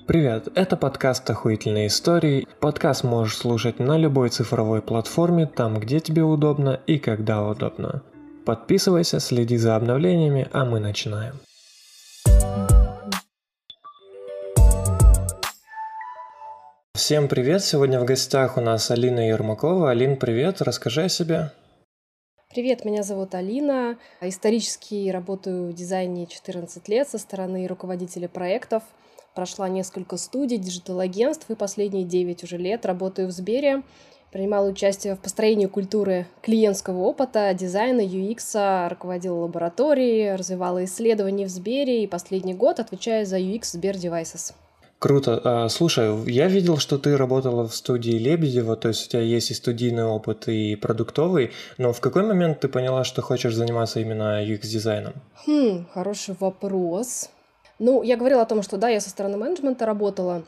Привет, это подкаст «Охуительные истории». Подкаст можешь слушать на любой цифровой платформе, там, где тебе удобно и когда удобно. Подписывайся, следи за обновлениями, а мы начинаем. Всем привет, сегодня в гостях у нас Алина Ермакова. Алин, привет, расскажи о себе. Привет, меня зовут Алина. Исторически работаю в дизайне 14 лет со стороны руководителя проектов. Прошла несколько студий, диджитал-агентств и последние 9 уже лет работаю в Сбере. Принимала участие в построении культуры клиентского опыта, дизайна, UX, руководила лабораторией, развивала исследования в Сбере и последний год отвечаю за UX Сбер Девайсес. Круто. Слушай, я видел, что ты работала в студии Лебедева, то есть у тебя есть и студийный опыт, и продуктовый, но в какой момент ты поняла, что хочешь заниматься именно UX-дизайном? Хороший вопрос. Я говорила о том, что да, я со стороны менеджмента работала.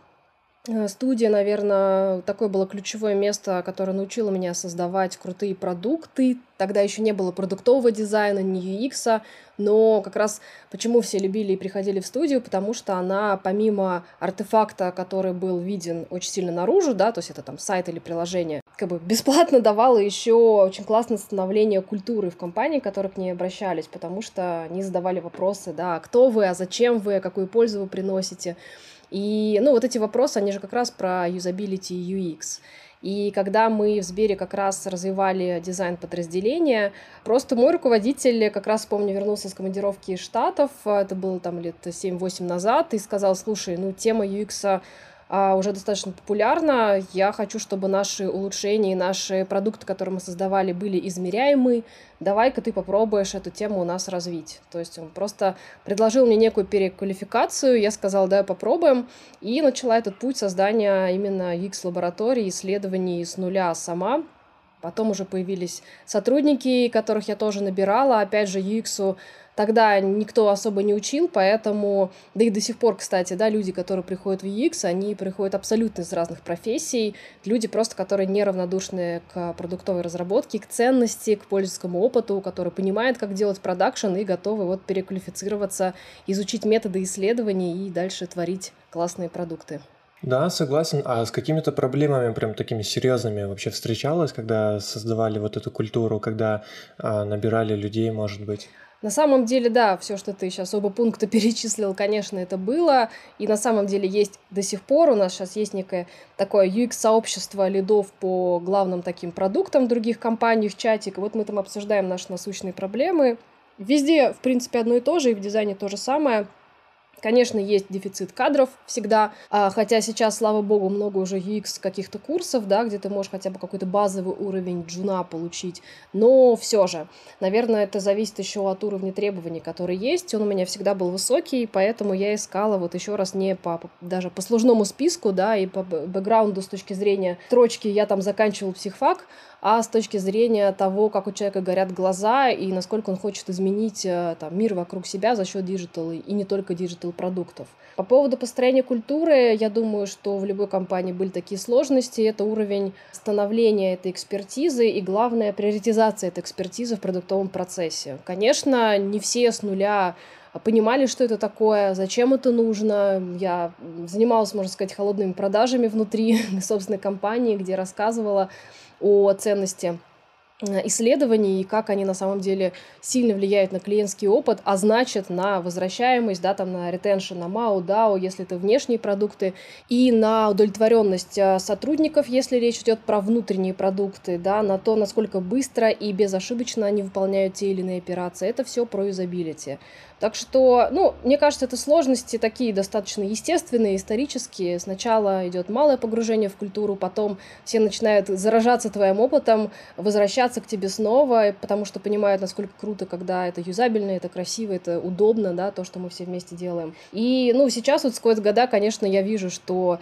Студия, наверное, такое было ключевое место, которое научило меня создавать крутые продукты. Тогда еще не было продуктового дизайна, ни UX, но как раз почему все любили и приходили в студию, потому что она, помимо артефакта, который был виден очень сильно наружу, да, то есть это там сайт или приложение, как бы бесплатно давала еще очень классное становление культуры в компании, которые к ней обращались, потому что они задавали вопросы, да, кто вы, а зачем вы, какую пользу вы приносите. И, вот эти вопросы, они же как раз про юзабилити и UX. И когда мы в Сбере как раз развивали дизайн подразделения, просто мой руководитель, как раз, помню, вернулся с командировки из Штатов, это было там лет 7-8 назад, и сказал: слушай, тема UX уже достаточно популярна, я хочу, чтобы наши улучшения и наши продукты, которые мы создавали, были измеряемы, давай-ка ты попробуешь эту тему у нас развить. То есть он просто предложил мне некую переквалификацию, я сказала: давай попробуем, и начала этот путь создания именно UX-лаборатории, исследований с нуля сама. Потом уже появились сотрудники, которых я тоже набирала, опять же, UX тогда никто особо не учил, поэтому, да и до сих пор, кстати, да, люди, которые приходят в UX, они приходят абсолютно из разных профессий, люди просто, которые неравнодушны к продуктовой разработке, к ценности, к пользовательскому опыту, которые понимают, как делать продакшн и готовы переквалифицироваться, изучить методы исследований и дальше творить классные продукты. Да, согласен. А с какими-то проблемами прям такими серьезными вообще встречалась, когда создавали вот эту культуру, когда набирали людей, может быть? На самом деле, да, все, что ты сейчас оба пункта перечислил, конечно, это было. И на самом деле есть до сих пор. У нас сейчас есть некое такое UX-сообщество лидов по главным таким продуктам других компаний в чатик. И вот мы там обсуждаем наши насущные проблемы. Везде, в принципе, одно и то же, и в дизайне то же самое. Конечно, есть дефицит кадров всегда, хотя сейчас, слава богу, много уже UX каких-то курсов, да, где ты можешь хотя бы какой-то базовый уровень джуна получить, но все же, наверное, это зависит еще от уровня требований, который есть, он у меня всегда был высокий, поэтому я искала еще раз не даже по сложному списку, да, и по бэкграунду с точки зрения строчки я там заканчивала психфак, а с точки зрения того, как у человека горят глаза и насколько он хочет изменить мир вокруг себя за счет диджитал и не только диджитал-продуктов. По поводу построения культуры, я думаю, что в любой компании были такие сложности. Это уровень становления этой экспертизы и, главное, приоритизация этой экспертизы в продуктовом процессе. Конечно, не все с нуля понимали, что это такое, зачем это нужно. Я занималась, можно сказать, холодными продажами внутри собственной компании, где рассказывала о ценности исследований и как они на самом деле сильно влияют на клиентский опыт, а значит на возвращаемость, да, на ретеншн, на MAU, DAO, если это внешние продукты, и на удовлетворенность сотрудников, если речь идет про внутренние продукты, да, на то, насколько быстро и безошибочно они выполняют те или иные операции. Это все про юзабилити. Так что, мне кажется, это сложности такие достаточно естественные, исторические. Сначала идет малое погружение в культуру, потом все начинают заражаться твоим опытом, возвращаться к тебе снова, потому что понимают, насколько круто, когда это юзабельно, это красиво, это удобно, да, то, что мы все вместе делаем. И, сейчас сквозь года, конечно, я вижу, что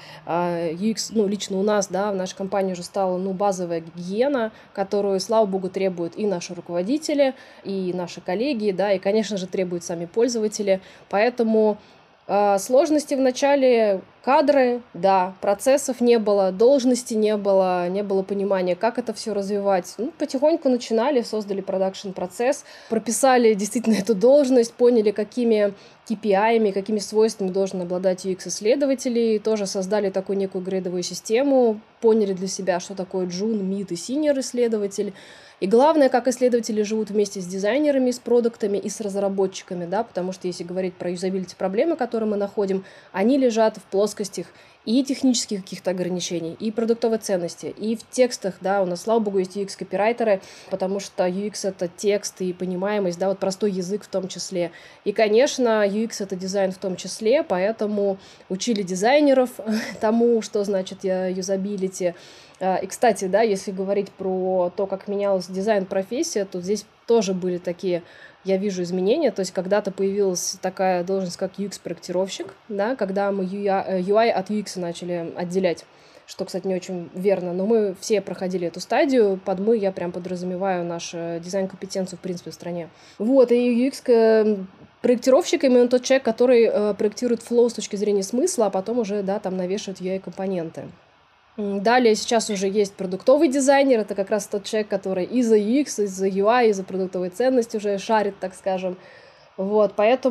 UX, лично у нас, да, в нашей компании уже стала, базовая гигиена, которую, слава богу, требуют и наши руководители, и наши коллеги, да, и, конечно же, требуют сами пользователи. Поэтому сложности в начале, Кадры, да, процессов не было, должности не было понимания, как это все развивать. Ну, потихоньку начинали, создали продакшн-процесс, прописали действительно эту должность, поняли, какими KPI, какими свойствами должен обладать UX-исследователь, тоже создали такую некую грейдовую систему, поняли для себя, что такое Джун, Мид и Синьор исследователь. И главное, как исследователи живут вместе с дизайнерами, с продуктами и с разработчиками, да, потому что если говорить про юзабилити-проблемы, которые мы находим, они лежат в плоскостях и технических каких-то ограничений, и продуктовой ценности, и в текстах, да, у нас, слава богу, есть UX-копирайтеры, потому что UX — это текст и понимаемость, да, вот простой язык в том числе. И, конечно, UX — это дизайн в том числе, поэтому учили дизайнеров тому, что значит юзабилити. И, кстати, да, если говорить про то, как менялась дизайн-профессия, то здесь тоже были такие, я вижу, изменения. То есть когда-то появилась такая должность, как UX-проектировщик, да, когда мы UI от UX начали отделять, что, кстати, не очень верно, но мы все проходили эту стадию. Под «мы» я прям подразумеваю нашу дизайн-компетенцию, в принципе, в стране. Вот, и UX проектировщик именно тот человек, который проектирует флоу с точки зрения смысла, а потом уже, да, там навешивает UI-компоненты. Далее сейчас уже есть продуктовый дизайнер, это как раз тот человек, который и за UX, и за UI, и за продуктовые ценности уже шарит, так скажем. Вот,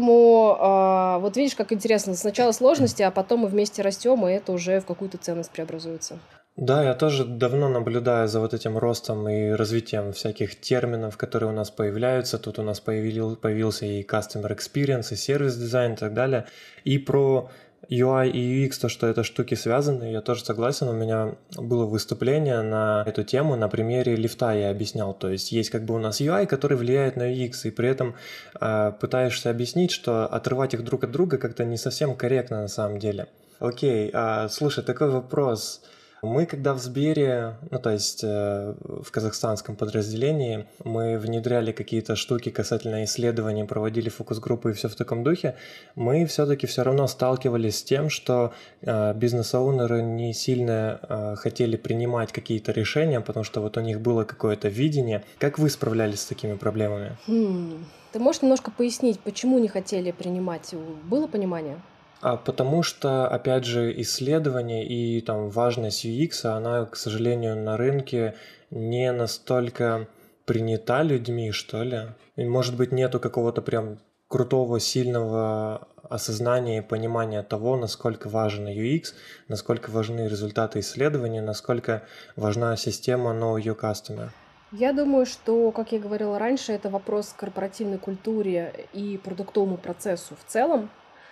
поэтому вот видишь, как интересно, сначала сложности, а потом мы вместе растем, и это уже в какую-то ценность преобразуется. Да, я тоже давно наблюдаю за вот этим ростом и развитием всяких терминов, которые у нас появляются. Тут у нас появился и Customer Experience, и Service Design и так далее. И про UI и UX, то, что это штуки связаны, я тоже согласен. У меня было выступление на эту тему на примере лифта, я объяснял. То есть есть как бы у нас UI, который влияет на UX, и при этом пытаешься объяснить, что отрывать их друг от друга как-то не совсем корректно на самом деле. Окей, слушай, такой вопрос. Мы когда в Сбере, ну то есть в казахстанском подразделении, мы внедряли какие-то штуки касательно исследований, проводили фокус-группы и все в таком духе, мы все-таки все равно сталкивались с тем, что бизнес-оунеры не сильно хотели принимать какие-то решения, потому что вот у них было какое-то видение. Как вы справлялись с такими проблемами? Ты можешь немножко пояснить, почему не хотели принимать? Было понимание? Потому что, опять же, исследование и там важность UX, она, к сожалению, на рынке не настолько принята людьми, что ли. И, может быть, нету какого-то прям крутого, сильного осознания и понимания того, насколько важен UX, насколько важны результаты исследования, насколько важна система Know Your Customer. Я думаю, что, как я говорила раньше, это вопрос к корпоративной культуре и продуктовому процессу в целом.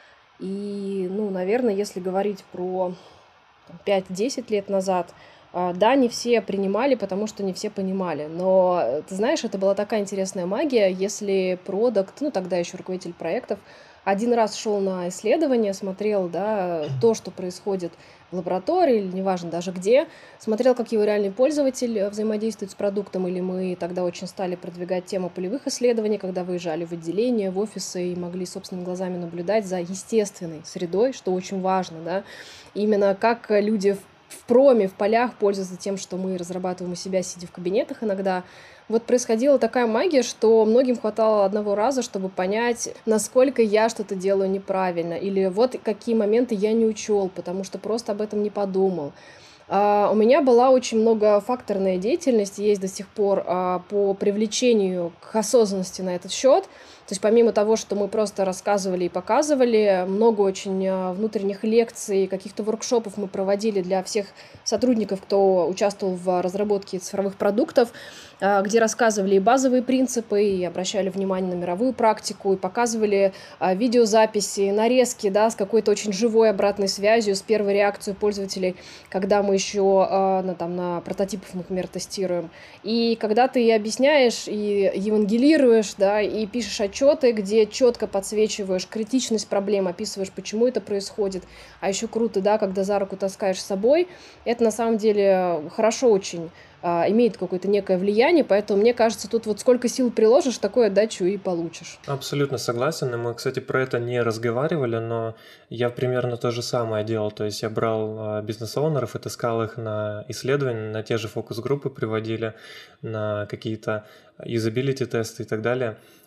И, ну, наверное, если говорить про 5-10 лет назад, да, не все принимали, потому что не все понимали. Но, ты знаешь, это была такая интересная магия, если продакт, ну, тогда еще руководитель проектов, один раз шел на исследование, смотрел, да, то, что происходит в лаборатории, или неважно даже где, смотрел, как его реальный пользователь взаимодействует с продуктом, или мы тогда очень стали продвигать тему полевых исследований, когда выезжали в отделение, в офисы и могли собственными глазами наблюдать за естественной средой, что очень важно, да, именно как люди в проме, в полях пользуются тем, что мы разрабатываем у себя, сидя в кабинетах иногда. Вот происходила такая магия, что многим хватало одного раза, чтобы понять, насколько я что-то делаю неправильно, или вот какие моменты я не учел, потому что просто об этом не подумал. У меня была очень многофакторная деятельность, есть до сих пор по привлечению к осознанности на этот счет. То есть помимо того, что мы просто рассказывали и показывали, много очень внутренних лекций, каких-то воркшопов мы проводили для всех сотрудников, кто участвовал в разработке цифровых продуктов, где рассказывали и базовые принципы, и обращали внимание на мировую практику, и показывали видеозаписи, нарезки, да, с какой-то очень живой обратной связью, с первой реакцией пользователей, когда мы еще на прототипах, например, тестируем. И когда ты объясняешь, и евангелируешь, да, и пишешь отчеты, где четко подсвечиваешь критичность проблем, описываешь, почему это происходит, а еще круто, да, когда за руку таскаешь с собой, это на самом деле хорошо очень имеет какое-то некое влияние, поэтому мне кажется, тут вот сколько сил приложишь, такую отдачу и получишь. Абсолютно согласен, и мы, кстати, про это не разговаривали, но я примерно то же самое делал, то есть я брал бизнес-оунеров и таскал их на исследования, на те же фокус-группы приводили, на какие-то юзабилити-тесты и так далее.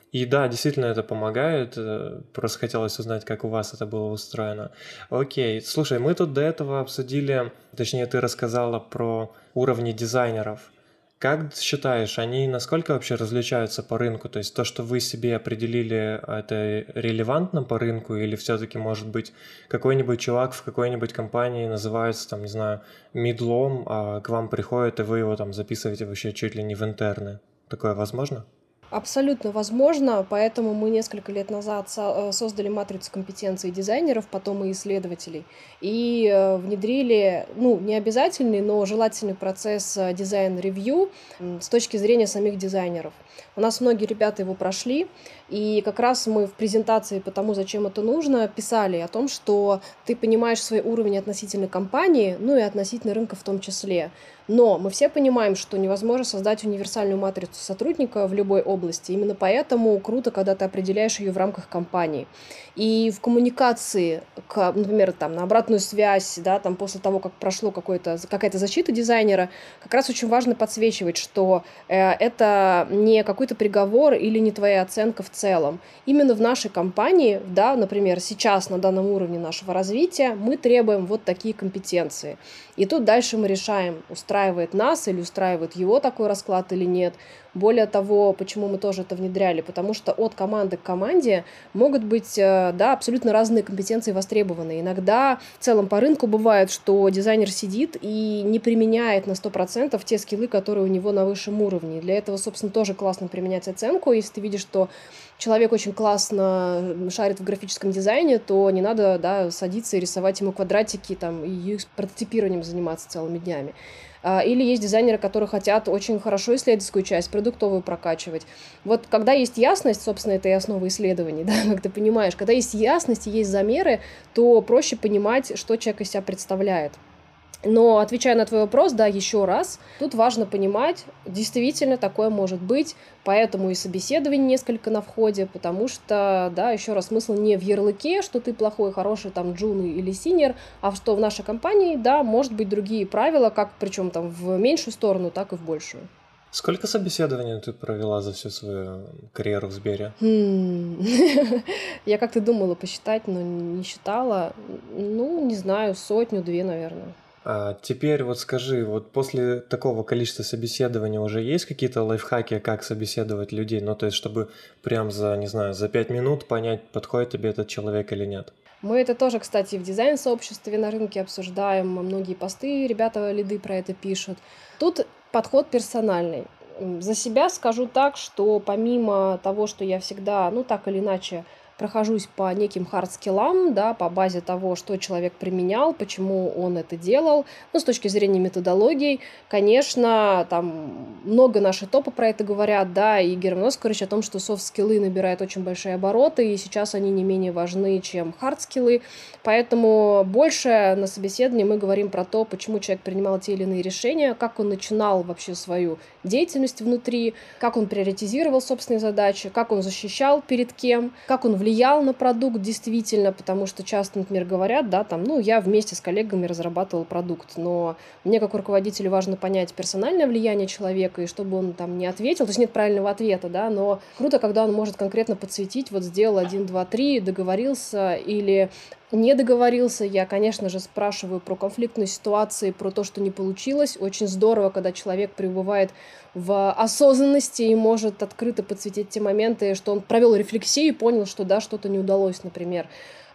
И да, действительно это помогает. Просто хотелось узнать, как у вас это было устроено. Окей, слушай, мы тут до этого обсудили, точнее, ты рассказала про уровни дизайнеров. Как считаешь, они насколько вообще различаются по рынку? То есть то, что вы себе определили, это релевантно по рынку, или все-таки, может быть, какой-нибудь чувак в какой-нибудь компании называется, там, не знаю, мидлом, а к вам приходит, и вы его там записываете вообще чуть ли не в интерны? Такое возможно? Абсолютно возможно, поэтому мы несколько лет назад создали матрицу компетенций дизайнеров, потом и исследователей, и внедрили, ну, не обязательный, но желательный процесс дизайн-ревью с точки зрения самих дизайнеров. У нас многие ребята его прошли, и как раз мы в презентации по тому, зачем это нужно, писали о том, что ты понимаешь свой уровень относительно компании, ну и относительно рынка в том числе. Но мы все понимаем, что невозможно создать универсальную матрицу сотрудника в любой области. Именно поэтому круто, когда ты определяешь ее в рамках компании. И в коммуникации, например, там, на обратную связь, да, там, после того, как прошло какая-то защита дизайнера, как раз очень важно подсвечивать, что это не какой-то приговор или не твоя оценка в целом. Именно в нашей компании, да, например, сейчас на данном уровне нашего развития мы требуем вот такие компетенции. И тут дальше мы решаем, устраивает нас или устраивает его такой расклад или нет. Более того, почему мы тоже это внедряли, потому что от команды к команде могут быть, да, абсолютно разные компетенции востребованы. Иногда в целом по рынку бывает, что дизайнер сидит и не применяет на 100% те скиллы, которые у него на высшем уровне. Для этого, собственно, тоже классно применять оценку. Если ты видишь, что человек очень классно шарит в графическом дизайне, то не надо, да, садиться и рисовать ему квадратики там, и UX-прототипированием заниматься целыми днями. Или есть дизайнеры, которые хотят очень хорошо исследовательскую часть, продуктовую прокачивать. Вот когда есть ясность, собственно, это и основа исследований, да, как ты понимаешь, когда есть ясность и есть замеры, то проще понимать, что человек из себя представляет. Но, отвечая на твой вопрос, да, еще раз, тут важно понимать, действительно такое может быть, поэтому и собеседование несколько на входе, потому что, да, еще раз, смысл не в ярлыке, что ты плохой, хороший, там, джун или синьор, а что в нашей компании, да, может быть другие правила, как, причем там в меньшую сторону, так и в большую. Сколько собеседований ты провела за всю свою карьеру в Сбере? Я как-то думала посчитать, но не считала. Ну, не знаю, 100-2, наверное. А теперь вот скажи, вот после такого количества собеседований уже есть какие-то лайфхаки, как собеседовать людей? Ну, то есть, чтобы прям за, не знаю, за 5 минут понять, подходит тебе этот человек или нет? Мы это тоже, кстати, в дизайн-сообществе на рынке обсуждаем, многие посты, ребята, лиды про это пишут. Тут подход персональный. За себя скажу так, что помимо того, что я всегда, ну, так или иначе, прохожусь по неким хард-скиллам, да, по базе того, что человек применял, почему он это делал, ну, с точки зрения методологий, конечно, там много наши топы про это говорят, да, и Герман Оскарович о том, что софт-скиллы набирают очень большие обороты, и сейчас они не менее важны, чем хард-скиллы, поэтому больше на собеседовании мы говорим про то, почему человек принимал те или иные решения, как он начинал вообще свою деятельность внутри, как он приоритизировал собственные задачи, как он защищал перед кем, как он влиял на продукт действительно, потому что часто, например, говорят, да, там, ну, я вместе с коллегами разрабатывал продукт, но мне как руководителю важно понять персональное влияние человека, и чтобы он там не ответил, то есть нет правильного ответа, да, но круто, когда он может конкретно подсветить, вот сделал 1, 2, 3, договорился или не договорился. Я, конечно же, спрашиваю про конфликтные ситуации, про то, что не получилось. Очень здорово, когда человек пребывает в осознанности и может открыто подсветить те моменты, что он провел рефлексию и понял, что да, что-то не удалось, например.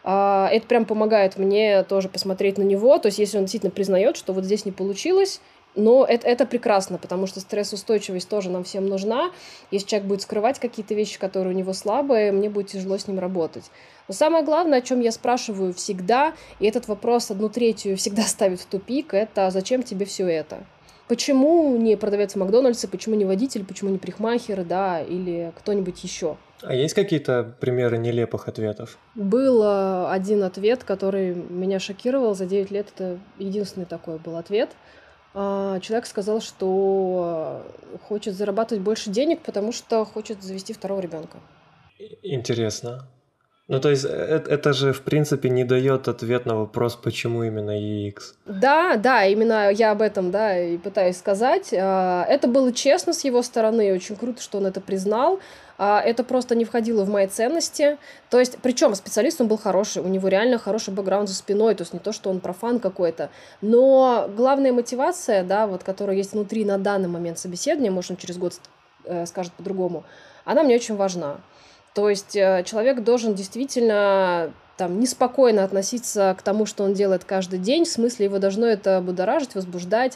Это прям помогает мне тоже посмотреть на него. То есть, если он действительно признает, что вот здесь не получилось, но это прекрасно, потому что стрессоустойчивость тоже нам всем нужна. Если человек будет скрывать какие-то вещи, которые у него слабые, мне будет тяжело с ним работать. Но самое главное, о чем я спрашиваю всегда, и этот вопрос 1/3 всегда ставит в тупик, это зачем тебе все это? Почему не продавец в Макдональдсе, почему не водитель, почему не парикмахер, да, или кто-нибудь еще? А есть какие-то примеры нелепых ответов? Был один ответ, который меня шокировал. За 9 лет это единственный такой был ответ. Человек сказал, что хочет зарабатывать больше денег, потому что хочет завести второго ребенка. Интересно. Ну, то есть это же, в принципе, не дает ответ на вопрос, почему именно UX. Да, да, именно я об этом, да, и пытаюсь сказать. Это было честно с его стороны, и очень круто, что он это признал. Это просто не входило в мои ценности. То есть, причем специалист он был хороший, у него реально хороший бэкграунд за спиной, то есть не то, что он профан какой-то. Но главная мотивация, да, вот, которая есть внутри на данный момент собеседования, может, он через год скажет по-другому, она мне очень важна. То есть человек должен действительно там неспокойно относиться к тому, что он делает каждый день, в смысле его должно это будоражить, возбуждать.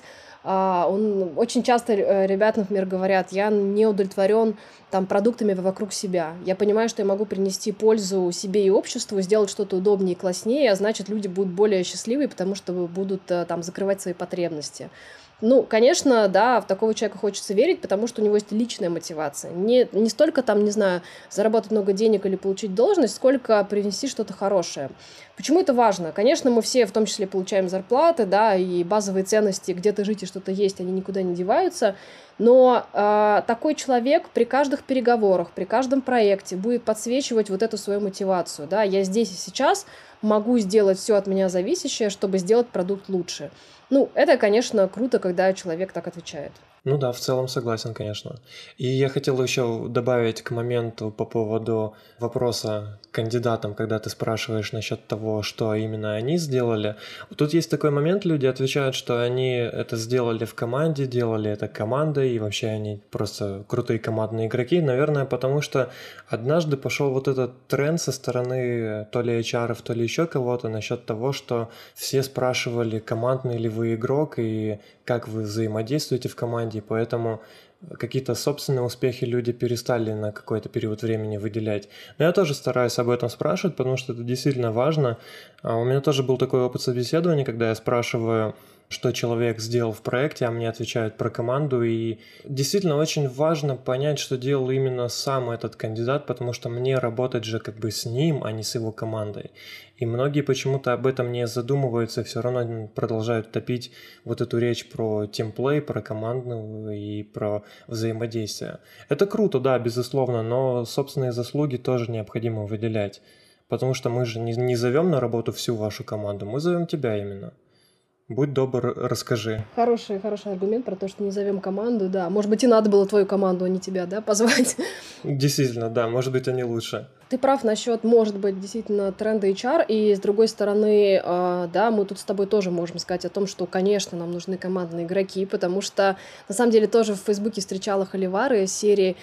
Очень часто ребят, например, говорят, я не удовлетворен там продуктами вокруг себя. Я понимаю, что я могу принести пользу себе и обществу, сделать что-то удобнее и класснее, а значит, люди будут более счастливы, потому что будут там закрывать свои потребности. Ну, конечно, да, в такого человека хочется верить, потому что у него есть личная мотивация. Не столько там, не знаю, заработать много денег или получить должность, сколько привнести что-то хорошее. Почему это важно? Конечно, мы все в том числе получаем зарплаты, да, и базовые ценности, где-то жить и что-то есть, они никуда не деваются. Но такой человек при каждых переговорах, при каждом проекте будет подсвечивать вот эту свою мотивацию. Да? Я здесь и сейчас могу сделать все от меня зависящее, чтобы сделать продукт лучше. Ну, это, конечно, круто, когда человек так отвечает. Ну да, в целом согласен, конечно. И я хотел еще добавить к моменту по поводу вопроса кандидатам, когда ты спрашиваешь насчет того, что именно они сделали. Тут есть такой момент, люди отвечают, что они это сделали в команде, делали это командой, и вообще они просто крутые командные игроки. Наверное, потому что однажды пошел вот этот тренд со стороны то ли HR, то ли еще кого-то насчет того, что все спрашивали, командный ли вы игрок и как вы взаимодействуете в команде, поэтому какие-то собственные успехи люди перестали на какой-то период времени выделять. Но я тоже стараюсь об этом спрашивать, потому что это действительно важно. У меня тоже был такой опыт собеседования, когда я спрашиваю, что человек сделал в проекте, а мне отвечают про команду, и действительно очень важно понять, что делал именно сам этот кандидат, потому что мне работать же как бы с ним, а не с его командой. И многие почему-то об этом не задумываются, все равно продолжают топить вот эту речь про тимплей, про командную и про взаимодействие. Это круто, да, безусловно, но собственные заслуги тоже необходимо выделять, потому что мы же не зовем на работу всю вашу команду, мы зовем тебя именно. Будь добр, расскажи. Хороший аргумент про то, что не зовем команду, да. Может быть, и надо было твою команду, а не тебя, да, позвать. Действительно, да, может быть, они лучше. Ты прав насчет, может быть, действительно тренда HR, и с другой стороны, да, мы тут с тобой тоже можем сказать о том, что, конечно, нам нужны командные игроки, потому что, на самом деле, тоже в Фейсбуке встречала холивары из серии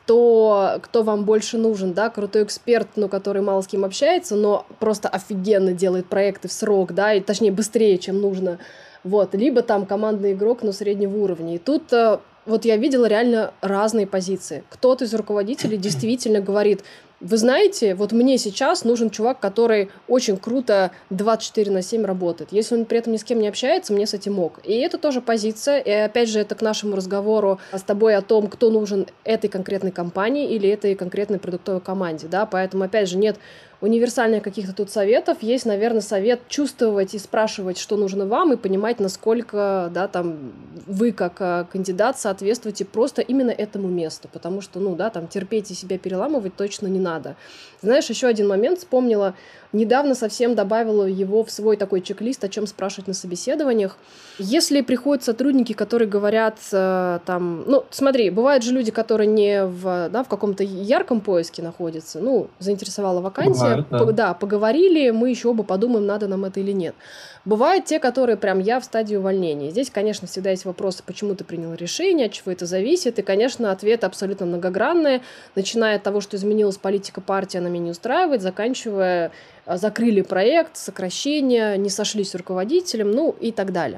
кто вам больше нужен, да, крутой эксперт, ну, который мало с кем общается, но просто офигенно делает проекты в срок, да, и точнее быстрее, чем нужно, вот, либо там командный игрок, но среднего уровня. И тут вот я видела реально разные позиции. Кто-то из руководителей действительно говорит: вы знаете, вот мне сейчас нужен чувак, который очень круто 24/7 работает. Если он при этом ни с кем не общается, мне с этим ок. И это тоже позиция. И опять же, это к нашему разговору с тобой о том, кто нужен этой конкретной компании или этой конкретной продуктовой команде. Да? Поэтому, опять же, нет универсальных каких-то тут советов. Есть, наверное, совет чувствовать и спрашивать, что нужно вам, и понимать, насколько, да, там, вы как кандидат соответствуете просто именно этому месту. Потому что, ну, да, там, терпеть и себя переламывать точно не надо. Знаешь, еще один момент вспомнила. Недавно совсем добавила его в свой такой чек-лист, о чем спрашивать на собеседованиях. Если приходят сотрудники, которые говорят, там, ну, смотри, бывают же люди, которые не в каком-то ярком поиске находятся, ну, заинтересовала вакансия, Бывает, да. поговорили, мы еще оба подумаем, надо нам это или нет. Бывают те, которые прям я в стадии увольнения. Здесь, конечно, всегда есть вопросы, почему ты принял решение, от чего это зависит, и, конечно, ответы абсолютно многогранные, начиная от того, что изменилась политика партии, она меня не устраивает, заканчивая закрыли проект, сокращение, не сошлись с руководителем, ну и так далее.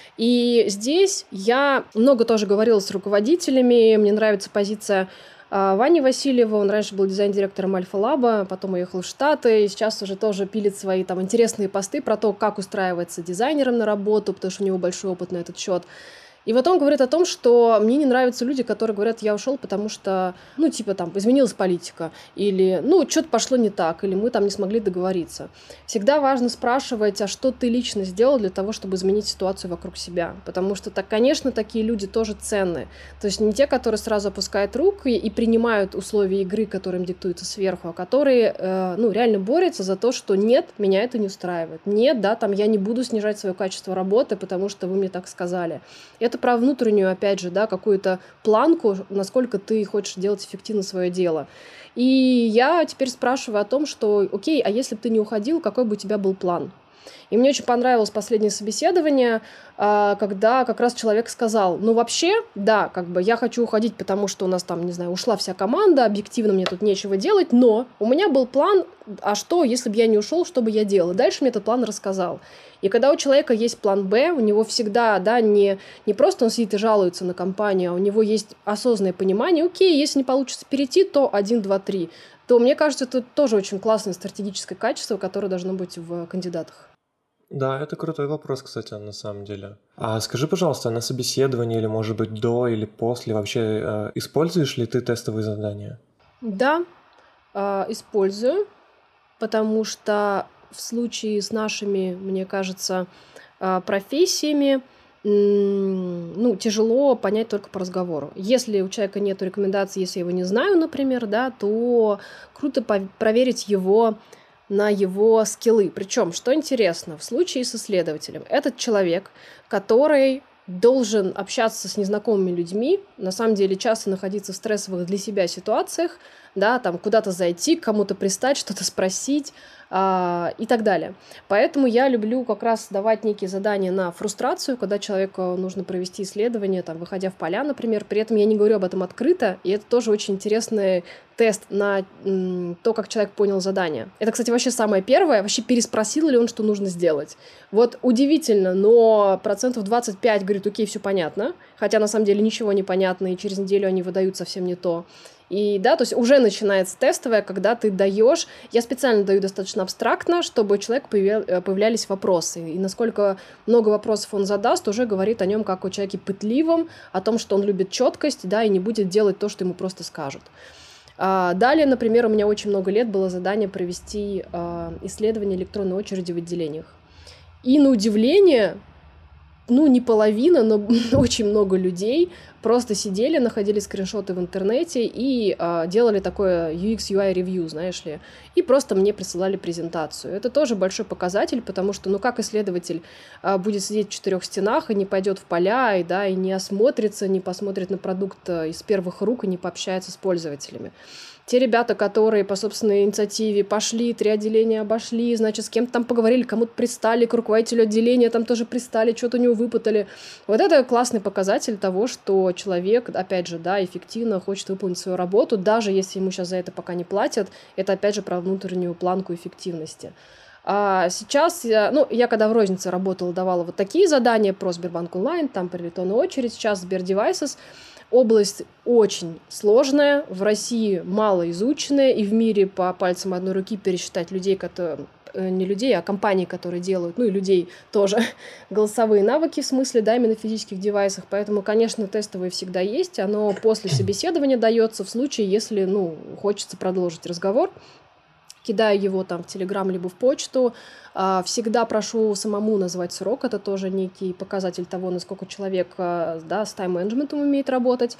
И здесь я много тоже говорила с руководителями, мне нравится позиция Вани Васильева, он раньше был дизайн-директором Альфа-Лаба, потом уехал в Штаты, и сейчас уже тоже пилит свои там интересные посты про то, как устраивается дизайнером на работу, потому что у него большой опыт на этот счет. И вот он говорит о том, что мне не нравятся люди, которые говорят, я ушел, потому что, ну, типа там, изменилась политика, или, ну, что-то пошло не так, или мы там не смогли договориться. Всегда важно спрашивать, а что ты лично сделал для того, чтобы изменить ситуацию вокруг себя. Потому что, так, конечно, такие люди тоже ценны. То есть не те, которые сразу опускают руки и принимают условия игры, которые им диктуются сверху, а которые, ну, реально борются за то, что нет, меня это не устраивает. Нет, да, там я не буду снижать свое качество работы, потому что вы мне так сказали. Это про внутреннюю, опять же, да, какую-то планку, насколько ты хочешь делать эффективно свое дело. И я теперь спрашиваю о том, что, окей, а если бы ты не уходил, какой бы у тебя был план? И мне очень понравилось последнее собеседование, когда как раз человек сказал, ну вообще, да, как бы я хочу уходить, потому что у нас там, не знаю, ушла вся команда, объективно мне тут нечего делать, но у меня был план, а что, если бы я не ушел, что бы я делал? И дальше мне этот план рассказал. И когда у человека есть план «Б», у него всегда, да, не просто он сидит и жалуется на компанию, а у него есть осознанное понимание, окей, если не получится перейти, то 1, 2, 3. То, мне кажется, это тоже очень классное стратегическое качество, которое должно быть в кандидатах. Да, это крутой вопрос, кстати, на самом деле. А скажи, пожалуйста, на собеседовании или, может быть, до или после вообще используешь ли ты тестовые задания? Да, использую, потому что в случае с нашими, мне кажется, профессиями, ну, тяжело понять только по разговору. Если у человека нет рекомендаций, если я его не знаю, например, да, то круто проверить его на его скиллы. Причем, что интересно, в случае с исследователем, этот человек, который должен общаться с незнакомыми людьми, на самом деле часто находиться в стрессовых для себя ситуациях, да, там куда-то зайти, к кому-то пристать, что-то спросить и так далее. Поэтому я люблю как раз давать некие задания на фрустрацию, когда человеку нужно провести исследование, там, выходя в поля, например. При этом я не говорю об этом открыто, и это тоже очень интересный тест на то, как человек понял задание. Это, кстати, вообще самое первое. Вообще переспросил ли он, что нужно сделать. Вот удивительно, но 25% говорит, окей, все понятно, хотя на самом деле ничего не понятно, и через неделю они выдают совсем не то. И да, то есть уже начинается тестовое, когда ты даешь, я специально даю достаточно абстрактно, чтобы у человека появлялись вопросы. И насколько много вопросов он задаст, уже говорит о нем как о человеке пытливом, о том, что он любит четкость, да, и не будет делать то, что ему просто скажут. Далее, например, у меня очень много лет было задание провести исследование электронной очереди в отделениях. И на удивление, ну, не половина, но очень много людей просто сидели, находили скриншоты в интернете и делали такое UX-UI ревью, знаешь ли, и просто мне присылали презентацию. Это тоже большой показатель, потому что, ну, как исследователь будет сидеть в 4 стенах и не пойдет в поля, и, да, и не осмотрится, не посмотрит на продукт из первых рук и не пообщается с пользователями. Те ребята, которые по собственной инициативе пошли, 3 отделения обошли, значит, с кем-то там поговорили, кому-то пристали, к руководителю отделения там тоже пристали, что-то у него выпытали. Вот это классный показатель того, что человек, опять же, да, эффективно хочет выполнить свою работу, даже если ему сейчас за это пока не платят. Это, опять же, про внутреннюю планку эффективности. А сейчас, я когда в рознице работала, давала вот такие задания про Сбербанк онлайн, там про электронную очередь, сейчас Сбердевайсес. Область очень сложная, в России мало изученная, и в мире по пальцам одной руки пересчитать людей, которые не людей, а компаний, которые делают, ну и людей тоже, голосовые навыки в смысле, да, именно в физических девайсах. Поэтому, конечно, тестовые всегда есть, оно после собеседования дается в случае, если, ну, хочется продолжить разговор. Кидаю его там в Телеграм либо в почту. Всегда прошу самому назвать срок. Это тоже некий показатель того, насколько человек, да, с тайм-менеджментом умеет работать.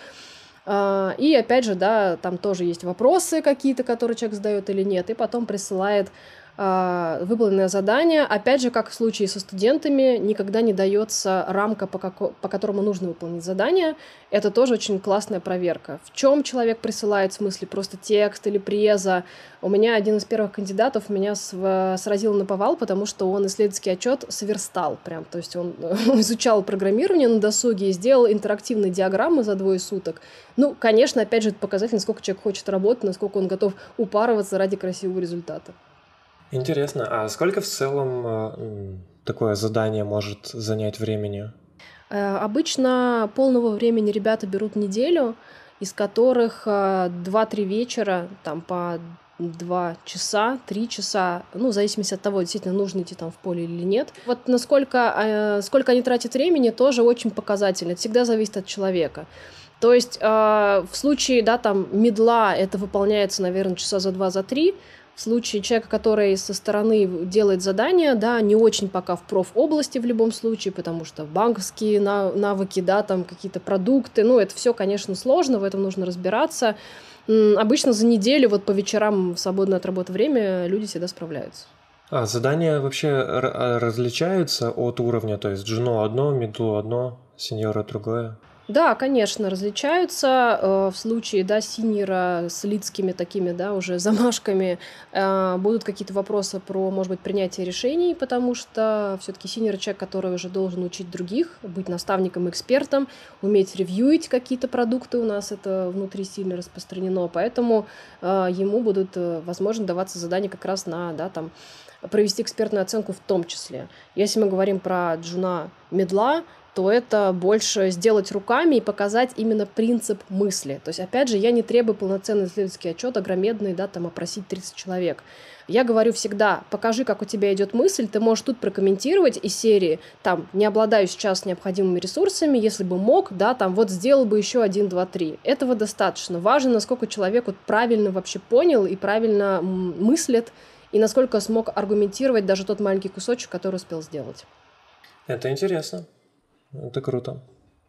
И опять же, да, там тоже есть вопросы какие-то, которые человек задает или нет, и потом присылает выполненное задание. Опять же, как в случае со студентами, никогда не дается рамка, по которому нужно выполнить задание. Это тоже очень классная проверка. В чем человек присылает, в смысле просто текст или преза. У меня один из первых кандидатов меня сразил наповал, потому что он исследовательский отчет сверстал прям. То есть он изучал программирование на досуге и сделал интерактивные диаграммы за 2 суток. Ну, конечно, опять же, это показатель, насколько человек хочет работать, насколько он готов упарываться ради красивого результата. Интересно, а сколько в целом такое задание может занять времени? Обычно полного времени ребята берут неделю, из которых 2-3 вечера, там по 2 часа, 3 часа, ну, в зависимости от того, действительно нужно идти там в поле или нет. Вот сколько они тратят времени, тоже очень показательно. Это всегда зависит от человека. То есть в случае, да, там, мидла это выполняется, наверное, часа за 2, за 3. В случае человека, который со стороны делает задания, да, не очень пока в профобласти в любом случае, потому что банковские навыки, да, там какие-то продукты, ну, это все, конечно, сложно, в этом нужно разбираться. Обычно за неделю, вот по вечерам в свободное от работы время люди всегда справляются. А задания вообще различаются от уровня, то есть джуну одно, мидлу одно, сеньора другое? Да, конечно, различаются. В случае, да, синьора с лидскими такими, да, уже замашками будут какие-то вопросы про, может быть, принятие решений, потому что все-таки синьор человек, который уже должен учить других, быть наставником, экспертом, уметь ревьюить какие-то продукты, у нас это внутри сильно распространено, поэтому ему будут, возможно, даваться задания как раз на, да, там, провести экспертную оценку в том числе. Если мы говорим про джуна медла, то это больше сделать руками и показать именно принцип мысли. То есть, опять же, я не требую полноценный исследовательский отчет, огромедный, да, там, опросить 30 человек. Я говорю всегда, покажи, как у тебя идет мысль, ты можешь тут прокомментировать из серии, там, не обладаю сейчас необходимыми ресурсами, если бы мог, да, там, вот сделал бы еще 1, 2, 3. Этого достаточно. Важно, насколько человек вот правильно вообще понял и правильно мыслит, и насколько смог аргументировать даже тот маленький кусочек, который успел сделать. Это интересно. Это круто.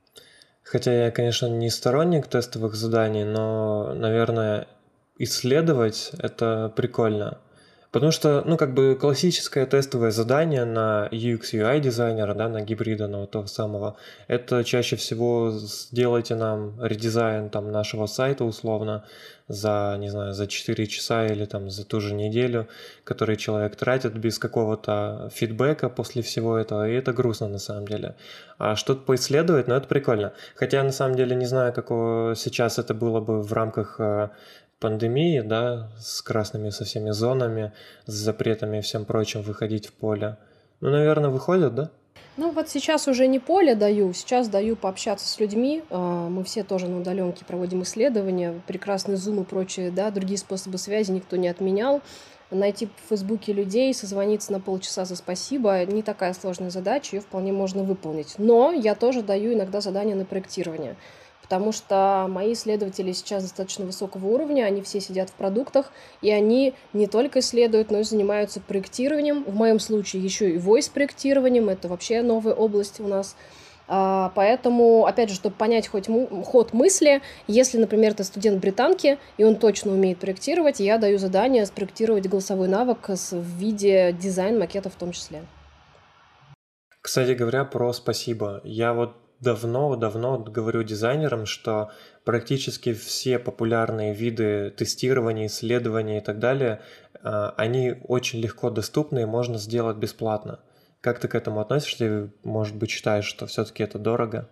Хотя я, конечно, не сторонник тестовых заданий, но, наверное, исследовать это прикольно. Потому что, ну, как бы классическое тестовое задание на UX, UI дизайнера, да, на гибридного того самого, это чаще всего сделайте нам редизайн там нашего сайта условно за, не знаю, за 4 часа или там за ту же неделю, который человек тратит без какого-то фидбэка после всего этого, и это грустно на самом деле. А что-то поисследовать, ну, это прикольно. Хотя я на самом деле не знаю, какого сейчас это было бы в рамках пандемии, да, с красными со всеми зонами, с запретами и всем прочим выходить в поле. Ну, наверное, выходят, да? Ну, вот сейчас уже не поле даю, сейчас даю пообщаться с людьми. Мы все тоже на удаленке проводим исследования, прекрасный Zoom и прочие, да, другие способы связи никто не отменял. Найти в Фейсбуке людей, созвониться на полчаса за спасибо — не такая сложная задача, ее вполне можно выполнить. Но я тоже даю иногда задания на проектирование, потому что мои исследователи сейчас достаточно высокого уровня, они все сидят в продуктах, и они не только исследуют, но и занимаются проектированием. В моем случае еще и voice-проектированием, это вообще новая область у нас. Поэтому, опять же, чтобы понять хоть ход мысли, если, например, это студент британки, и он точно умеет проектировать, я даю задание спроектировать голосовой навык в виде дизайн-макета в том числе. Кстати говоря, про спасибо. Я вот давно говорю дизайнерам, что практически все популярные виды тестирования, исследований и так далее, они очень легко доступны и можно сделать бесплатно. Как ты к этому относишься? Или, может быть, считаешь, что все-таки это дорого?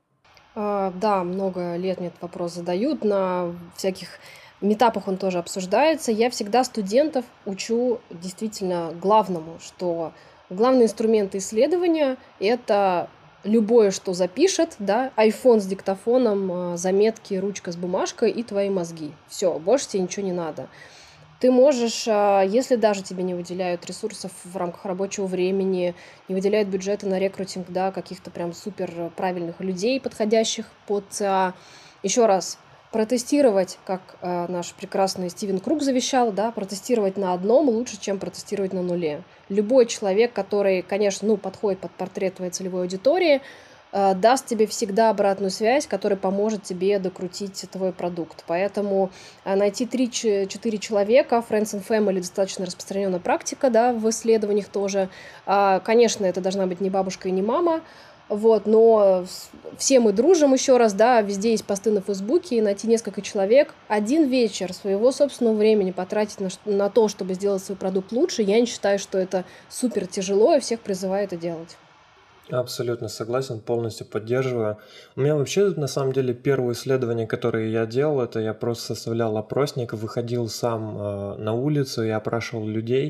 Да, много лет мне этот вопрос задают, на всяких метапах он тоже обсуждается. Я всегда студентов учу действительно главному, что главные инструменты исследования — это любое, что запишет, да, iPhone с диктофоном, заметки, ручка с бумажкой и твои мозги. Все, больше тебе ничего не надо. Ты можешь, если даже тебе не выделяют ресурсов в рамках рабочего времени, не выделяют бюджеты на рекрутинг, да, каких-то прям супер правильных людей, подходящих под ЦА, еще раз, протестировать, как наш прекрасный Стивен Круг завещал, да, протестировать на одном лучше, чем протестировать на нуле. Любой человек, который, конечно, ну, подходит под портрет твоей целевой аудитории, даст тебе всегда обратную связь, которая поможет тебе докрутить твой продукт. Поэтому найти 3-4 человека, Friends and Family — достаточно распространенная практика, да, в исследованиях тоже. Конечно, это должна быть не бабушка и не мама, вот, но все мы дружим, еще раз, да, везде есть посты на Фейсбуке, и найти несколько человек, один вечер своего собственного времени потратить на то, чтобы сделать свой продукт лучше, я не считаю, что это супер тяжело, и всех призываю это делать. Абсолютно согласен, полностью поддерживаю. У меня вообще, на самом деле, первое исследование, которое я делал, это я просто составлял опросник, выходил сам на улицу и опрашивал людей.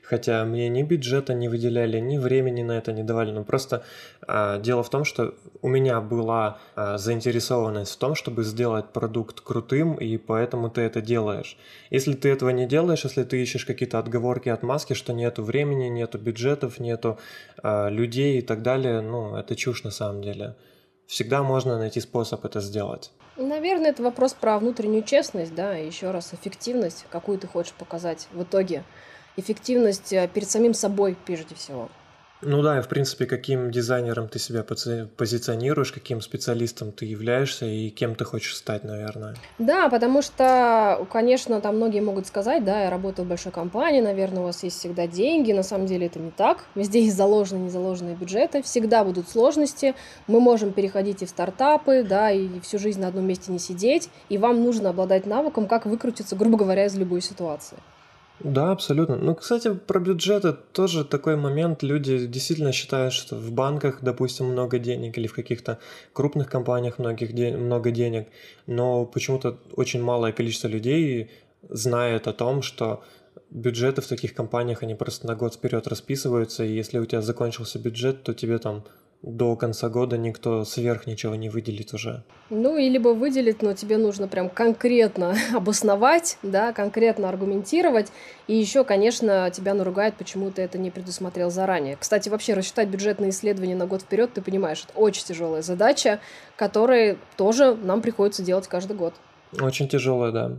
хотя мне ни бюджета не выделяли, ни времени на это не давали. Но просто дело в том, что у меня была заинтересованность в том, чтобы сделать продукт крутым, и поэтому ты это делаешь. Если ты этого не делаешь, если ты ищешь какие-то отговорки, отмазки, что нету времени, нету бюджетов, нету людей и так далее, ну, это чушь на самом деле. Всегда можно найти способ это сделать. Наверное, это вопрос про внутреннюю честность, да, и еще раз эффективность, какую ты хочешь показать в итоге. Эффективность перед самим собой прежде всего. Ну да, и в принципе, каким дизайнером ты себя позиционируешь, каким специалистом ты являешься и кем ты хочешь стать, наверное. Да, потому что, конечно, там многие могут сказать, да, я работаю в большой компании, наверное, у вас есть всегда деньги. На самом деле это не так. Везде есть заложенные, незаложенные бюджеты, всегда будут сложности. Мы можем переходить и в стартапы, да, и всю жизнь на одном месте не сидеть. И вам нужно обладать навыком, как выкрутиться, грубо говоря, из любой ситуации. Да, абсолютно. Ну, кстати, про бюджеты тоже такой момент. Люди действительно считают, что в банках, допустим, много денег или в каких-то крупных компаниях много денег, но почему-то очень малое количество людей знает о том, что бюджеты в таких компаниях, они просто на год вперед расписываются, и если у тебя закончился бюджет, то тебе там до конца года никто сверх ничего не выделит уже. Ну, и либо выделить, но тебе нужно прям конкретно обосновать, да, конкретно аргументировать. И еще, конечно, тебя наругают, почему ты это не предусмотрел заранее. Кстати, вообще рассчитать бюджетные исследования на год вперед, ты понимаешь, это очень тяжелая задача, которую тоже нам приходится делать каждый год. Очень тяжелая, да.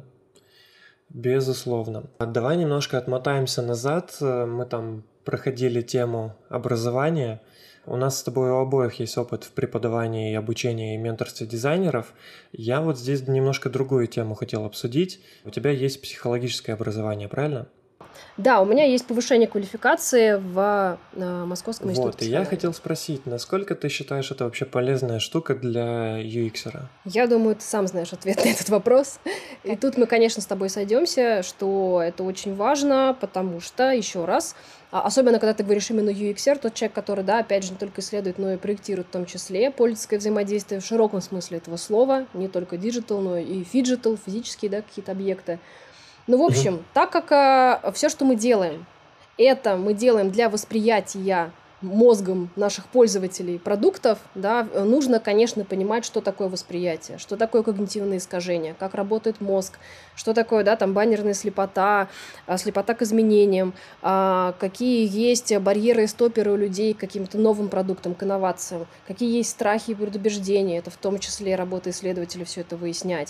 Безусловно. Давай немножко отмотаемся назад. Мы там проходили тему образования. У нас с тобой у обоих есть опыт в преподавании и обучении и менторстве дизайнеров. Я вот здесь немножко другую тему хотел обсудить. У тебя есть психологическое образование, правильно? Да, у меня есть повышение квалификации в Московском институте Вот, и я хотел спросить, насколько ты считаешь это вообще полезная штука для UX-ера? Я думаю, ты сам знаешь ответ на этот вопрос. И тут мы, конечно, с тобой сойдемся, что это очень важно, потому что, еще раз, особенно когда ты говоришь именно UXR, тот человек, который, да, опять же, не только исследует, но и проектирует в том числе пользовательское взаимодействие в широком смысле этого слова, не только digital, но и фиджитал, физические, да, какие-то объекты. Ну, в общем, так как все, что мы делаем, это мы делаем для восприятия мозгом наших пользователей продуктов, да, нужно, конечно, понимать, что такое восприятие, что такое когнитивные искажения, как работает мозг, что такое, да, там баннерная слепота, слепота к изменениям, какие есть барьеры и стоперы у людей к каким-то новым продуктам, к инновациям, какие есть страхи и предубеждения, это в том числе работа исследователей все это выяснять.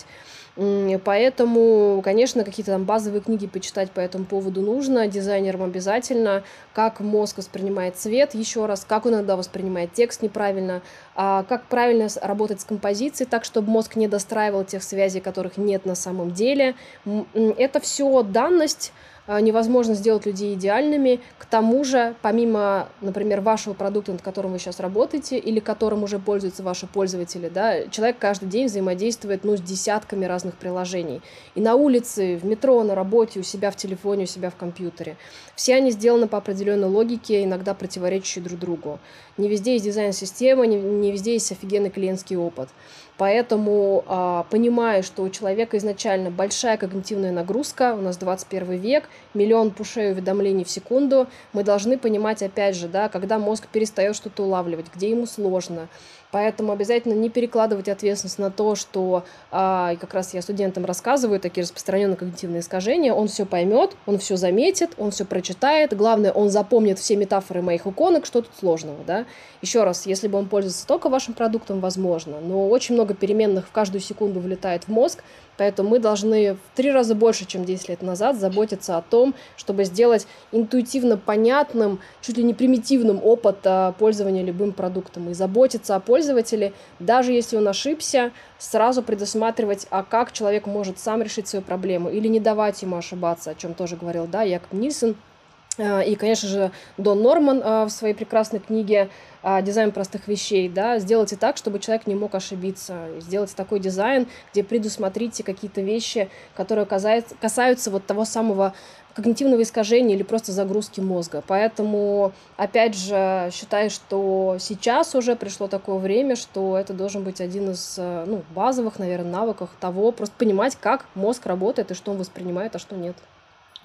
Поэтому, конечно, какие-то там базовые книги почитать по этому поводу нужно, дизайнерам обязательно, как мозг воспринимает цвет, еще раз, как он иногда воспринимает текст неправильно, как правильно работать с композицией, так, чтобы мозг не достраивал тех связей, которых нет на самом деле. Это все данность, невозможно сделать людей идеальными. К тому же, помимо, например, вашего продукта, над которым вы сейчас работаете, или которым уже пользуются ваши пользователи, да, человек каждый день взаимодействует, ну, с десятками разных приложений. И на улице, в метро, на работе, у себя в телефоне, у себя в компьютере. Все они сделаны по определенной логике, иногда противоречащей друг другу. Не везде есть дизайн-система, не везде есть офигенный клиентский опыт. Поэтому, понимая, что у человека изначально большая когнитивная нагрузка, у нас 21 век, миллион пушей уведомлений в секунду, мы должны понимать, опять же, да, когда мозг перестает что-то улавливать, где ему сложно. Поэтому обязательно не перекладывать ответственность на то, что, и как раз я студентам рассказываю, такие распространенные когнитивные искажения, он все поймет, он все заметит, он все прочитает, главное, он запомнит все метафоры моих иконок, что тут сложного, да. Еще раз, если бы он пользовался только вашим продуктом, возможно, но очень много переменных в каждую секунду влетает в мозг, поэтому мы должны в 3 раза больше, чем 10 лет назад, заботиться о том, чтобы сделать интуитивно понятным, чуть ли не примитивным опыт пользования любым продуктом и заботиться о пользователе, даже если он ошибся, сразу предусматривать, как человек может сам решить свою проблему или не давать ему ошибаться, о чем тоже говорил, да, Якоб Нильсон. И, конечно же, Дон Норман в своей прекрасной книге «Дизайн простых вещей», да, сделайте так, чтобы человек не мог ошибиться. Сделайте такой дизайн, где предусмотрите какие-то вещи, которые касаются вот того самого когнитивного искажения или просто загрузки мозга. Поэтому, опять же, считаю, что сейчас уже пришло такое время, что это должен быть один из базовых, наверное, навыков того, просто понимать, как мозг работает и что он воспринимает, а что нет.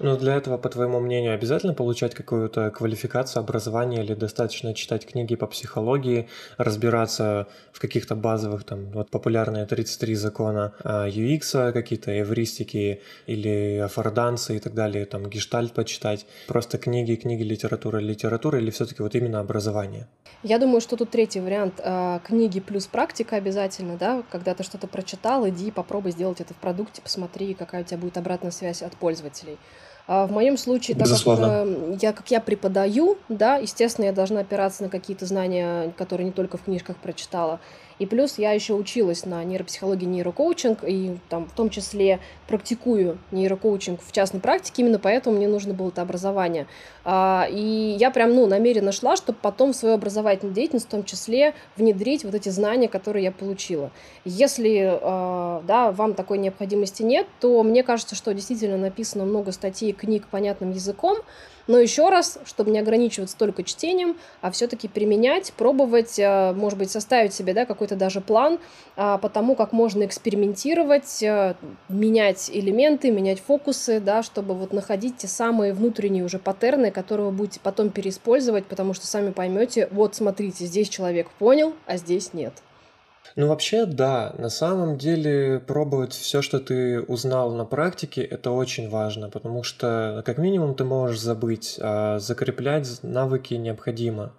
Но для этого, по твоему мнению, обязательно получать какую-то квалификацию, образование или достаточно читать книги по психологии, разбираться в каких-то базовых, там, вот популярные 33 закона UX, какие-то эвристики или аффордансы и так далее, там, гештальт почитать, просто книги, литература, или все-таки вот именно образование? Я думаю, что тут третий вариант, книги плюс практика обязательно, да, когда ты что-то прочитал, иди попробуй сделать это в продукте, посмотри, какая у тебя будет обратная связь от пользователей. В моем случае, так как Безусловно. я преподаю, да, естественно, я должна опираться на какие-то знания, которые не только в книжках прочитала. И плюс я еще училась на нейропсихологии, нейрокоучинг, и там в том числе практикую нейрокоучинг в частной практике, именно поэтому мне нужно было это образование. И я прям, намеренно шла, чтобы потом в свою образовательную деятельность в том числе внедрить вот эти знания, которые я получила. Если, да, вам такой необходимости нет, то мне кажется, что действительно написано много статей и книг понятным языком, но еще раз, чтобы не ограничиваться только чтением, а все-таки применять, пробовать, может быть, составить себе, да, какой-то даже план по тому, как можно экспериментировать, менять элементы, менять фокусы, да, чтобы вот находить те самые внутренние уже паттерны, которые вы будете потом переиспользовать, потому что сами поймете, вот смотрите, здесь человек понял, а здесь нет. Ну, вообще, да, на самом деле пробовать все, что ты узнал на практике, это очень важно, потому что как минимум ты можешь забыть, а закреплять навыки необходимо.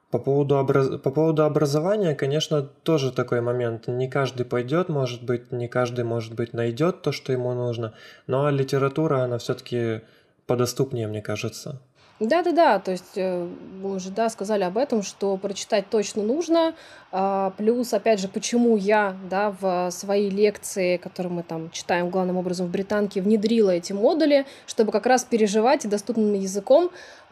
По поводу образования, конечно, тоже такой момент. Не каждый пойдет, может быть, не каждый, может быть, найдет то, что ему нужно, но литература, она все-таки подоступнее, мне кажется. Да-да-да, то есть, мы уже, да, сказали об этом, что прочитать точно нужно. Плюс, опять же, почему я, да, в свои лекции, которые мы там читаем главным образом в британке, внедрила эти модули, чтобы как раз переживать и доступным языком,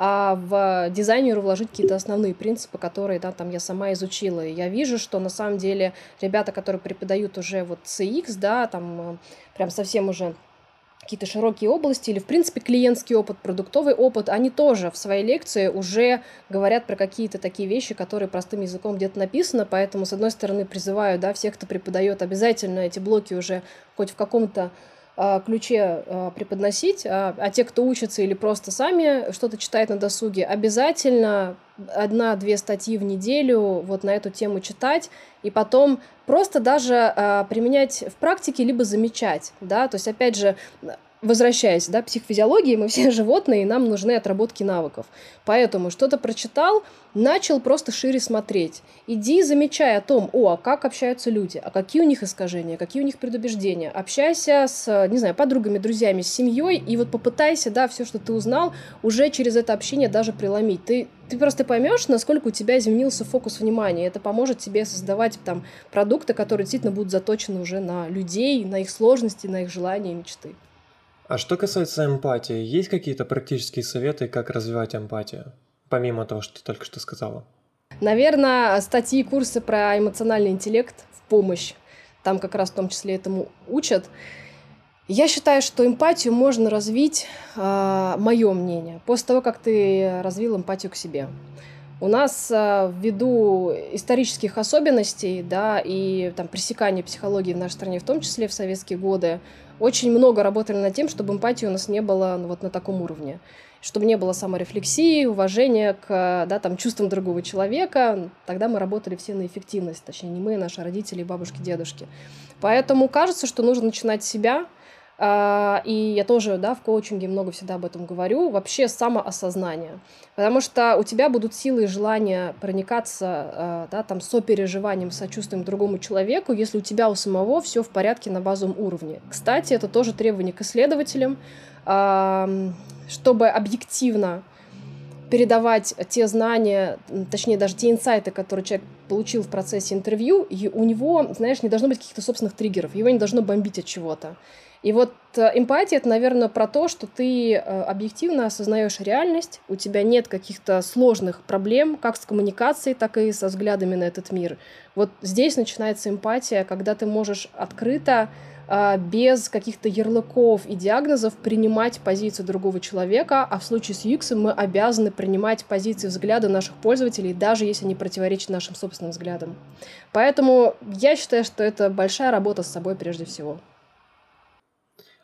в дизайнеру вложить какие-то основные принципы, которые, да, там я сама изучила. И я вижу, что на самом деле ребята, которые преподают уже вот CX, да, там прям совсем уже какие-то широкие области или, в принципе, клиентский опыт, продуктовый опыт, они тоже в своей лекции уже говорят про какие-то такие вещи, которые простым языком где-то написаны, поэтому, с одной стороны, призываю, да, всех, кто преподает, обязательно эти блоки уже хоть в каком-то ключе преподносить, а те, кто учится или просто сами что-то читает на досуге, обязательно 1-2 статьи в неделю вот на эту тему читать, и потом просто даже применять в практике, либо замечать, да, то есть, опять же, возвращаясь, да, к психофизиологии, мы все животные, и нам нужны отработки навыков. Поэтому что-то прочитал, начал просто шире смотреть. Иди, замечай о том, а как общаются люди, а какие у них искажения, какие у них предубеждения. Общайся с, не знаю, подругами, друзьями, с семьей, и вот попытайся, да, все, что ты узнал, уже через это общение даже преломить. Ты просто поймешь, насколько у тебя изменился фокус внимания. Это поможет тебе создавать там продукты, которые действительно будут заточены уже на людей, на их сложности, на их желания и мечты. А что касается эмпатии, есть какие-то практические советы, как развивать эмпатию, помимо того, что ты только что сказала? Наверное, статьи и курсы про эмоциональный интеллект в помощь. Там как раз в том числе этому учат. Я считаю, что эмпатию можно развить, мое мнение, после того, как ты развил эмпатию к себе. У нас ввиду исторических особенностей, да, и там пресекания психологии в нашей стране, в том числе в советские годы, очень много работали над тем, чтобы эмпатии у нас не было вот на таком уровне. Чтобы не было саморефлексии, уважения к, да, там, чувствам другого человека. Тогда мы работали все на эффективность. Точнее, не мы, а наши родители, бабушки, дедушки. Поэтому кажется, что нужно начинать с себя. И я тоже, да, в коучинге много всегда об этом говорю. Вообще самоосознание. Потому что у тебя будут силы и желание проникаться, да, там, сопереживанием, сочувствием другому человеку, если у тебя у самого все в порядке на базовом уровне. Кстати, это тоже требование к исследователям, чтобы объективно передавать те знания, точнее, даже те инсайты, которые человек получил в процессе интервью, и у него, знаешь, не должно быть каких-то собственных триггеров, его не должно бомбить от чего-то. И вот эмпатия — это, наверное, про то, что ты объективно осознаешь реальность, у тебя нет каких-то сложных проблем, как с коммуникацией, так и со взглядами на этот мир. Вот здесь начинается эмпатия, когда ты можешь открыто, без каких-то ярлыков и диагнозов принимать позицию другого человека, а в случае с UX мы обязаны принимать позиции, взгляды наших пользователей, даже если они противоречат нашим собственным взглядам. Поэтому я считаю, что это большая работа с собой прежде всего.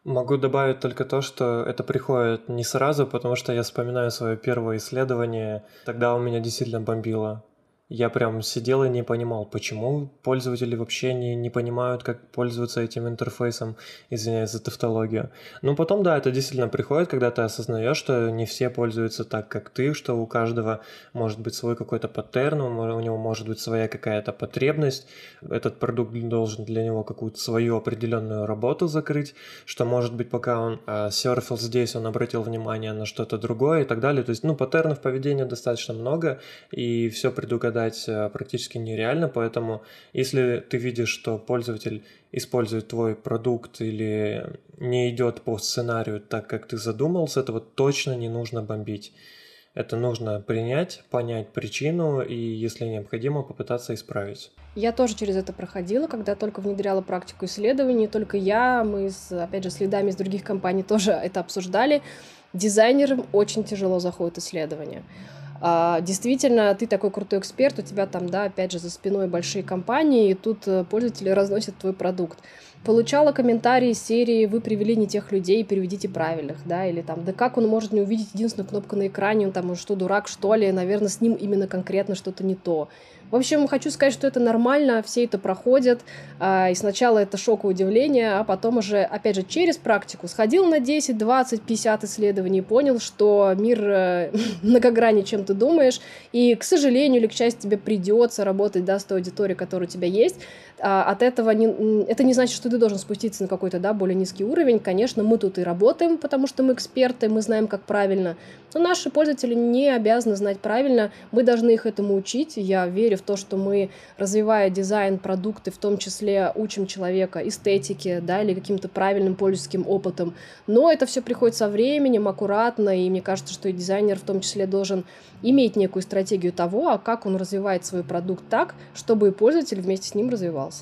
Могу добавить только то, что это приходит не сразу, потому что я вспоминаю свое первое исследование, тогда у меня действительно бомбило. Я прям сидел и не понимал, почему пользователи вообще не понимают, как пользоваться этим интерфейсом, извиняюсь за тавтологию. Ну, потом, да, это действительно приходит, когда ты осознаешь, что не все пользуются так, как ты, что у каждого может быть свой какой-то паттерн, у него может быть своя какая-то потребность, этот продукт должен для него какую-то свою определенную работу закрыть, что, может быть, пока он серфил здесь, он обратил внимание на что-то другое и так далее. То есть, ну, паттернов поведения достаточно много, и все предугадать практически нереально, поэтому если ты видишь, что пользователь использует твой продукт или не идет по сценарию так, как ты задумался, этого точно не нужно бомбить. Это нужно принять, понять причину и, если необходимо, попытаться исправить. Я тоже через это проходила, когда только внедряла практику исследований, только мы, опять же, с лидами из других компаний тоже это обсуждали. Дизайнерам очень тяжело заходит исследование. Действительно, ты такой крутой эксперт, у тебя там, да, опять же, за спиной большие компании, и тут пользователи разносят твой продукт. Получала комментарии из серии «Вы привели не тех людей, переведите правильных», да, или там «Да как он может не увидеть единственную кнопку на экране, он там, он что, дурак, что ли, наверное, с ним именно конкретно что-то не то». В общем, хочу сказать, что это нормально, все это проходят, и сначала это шок и удивление, а потом уже, опять же, через практику сходил на 10, 20, 50 исследований, понял, что мир многограннее, чем ты думаешь, и, к сожалению или к счастью, тебе придется работать, да, с той аудиторией, которая у тебя есть. От этого это не значит, что ты должен спуститься на какой-то, да, более низкий уровень. Конечно, мы тут и работаем, потому что мы эксперты, мы знаем, как правильно, но наши пользователи не обязаны знать правильно, мы должны их этому учить. Я верю в то, что мы, развивая дизайн, продукты, в том числе учим человека эстетике, да, или каким-то правильным пользовательским опытом, но это все приходит со временем, аккуратно, и мне кажется, что и дизайнер в том числе должен иметь некую стратегию того, как он развивает свой продукт так, чтобы и пользователь вместе с ним развивался.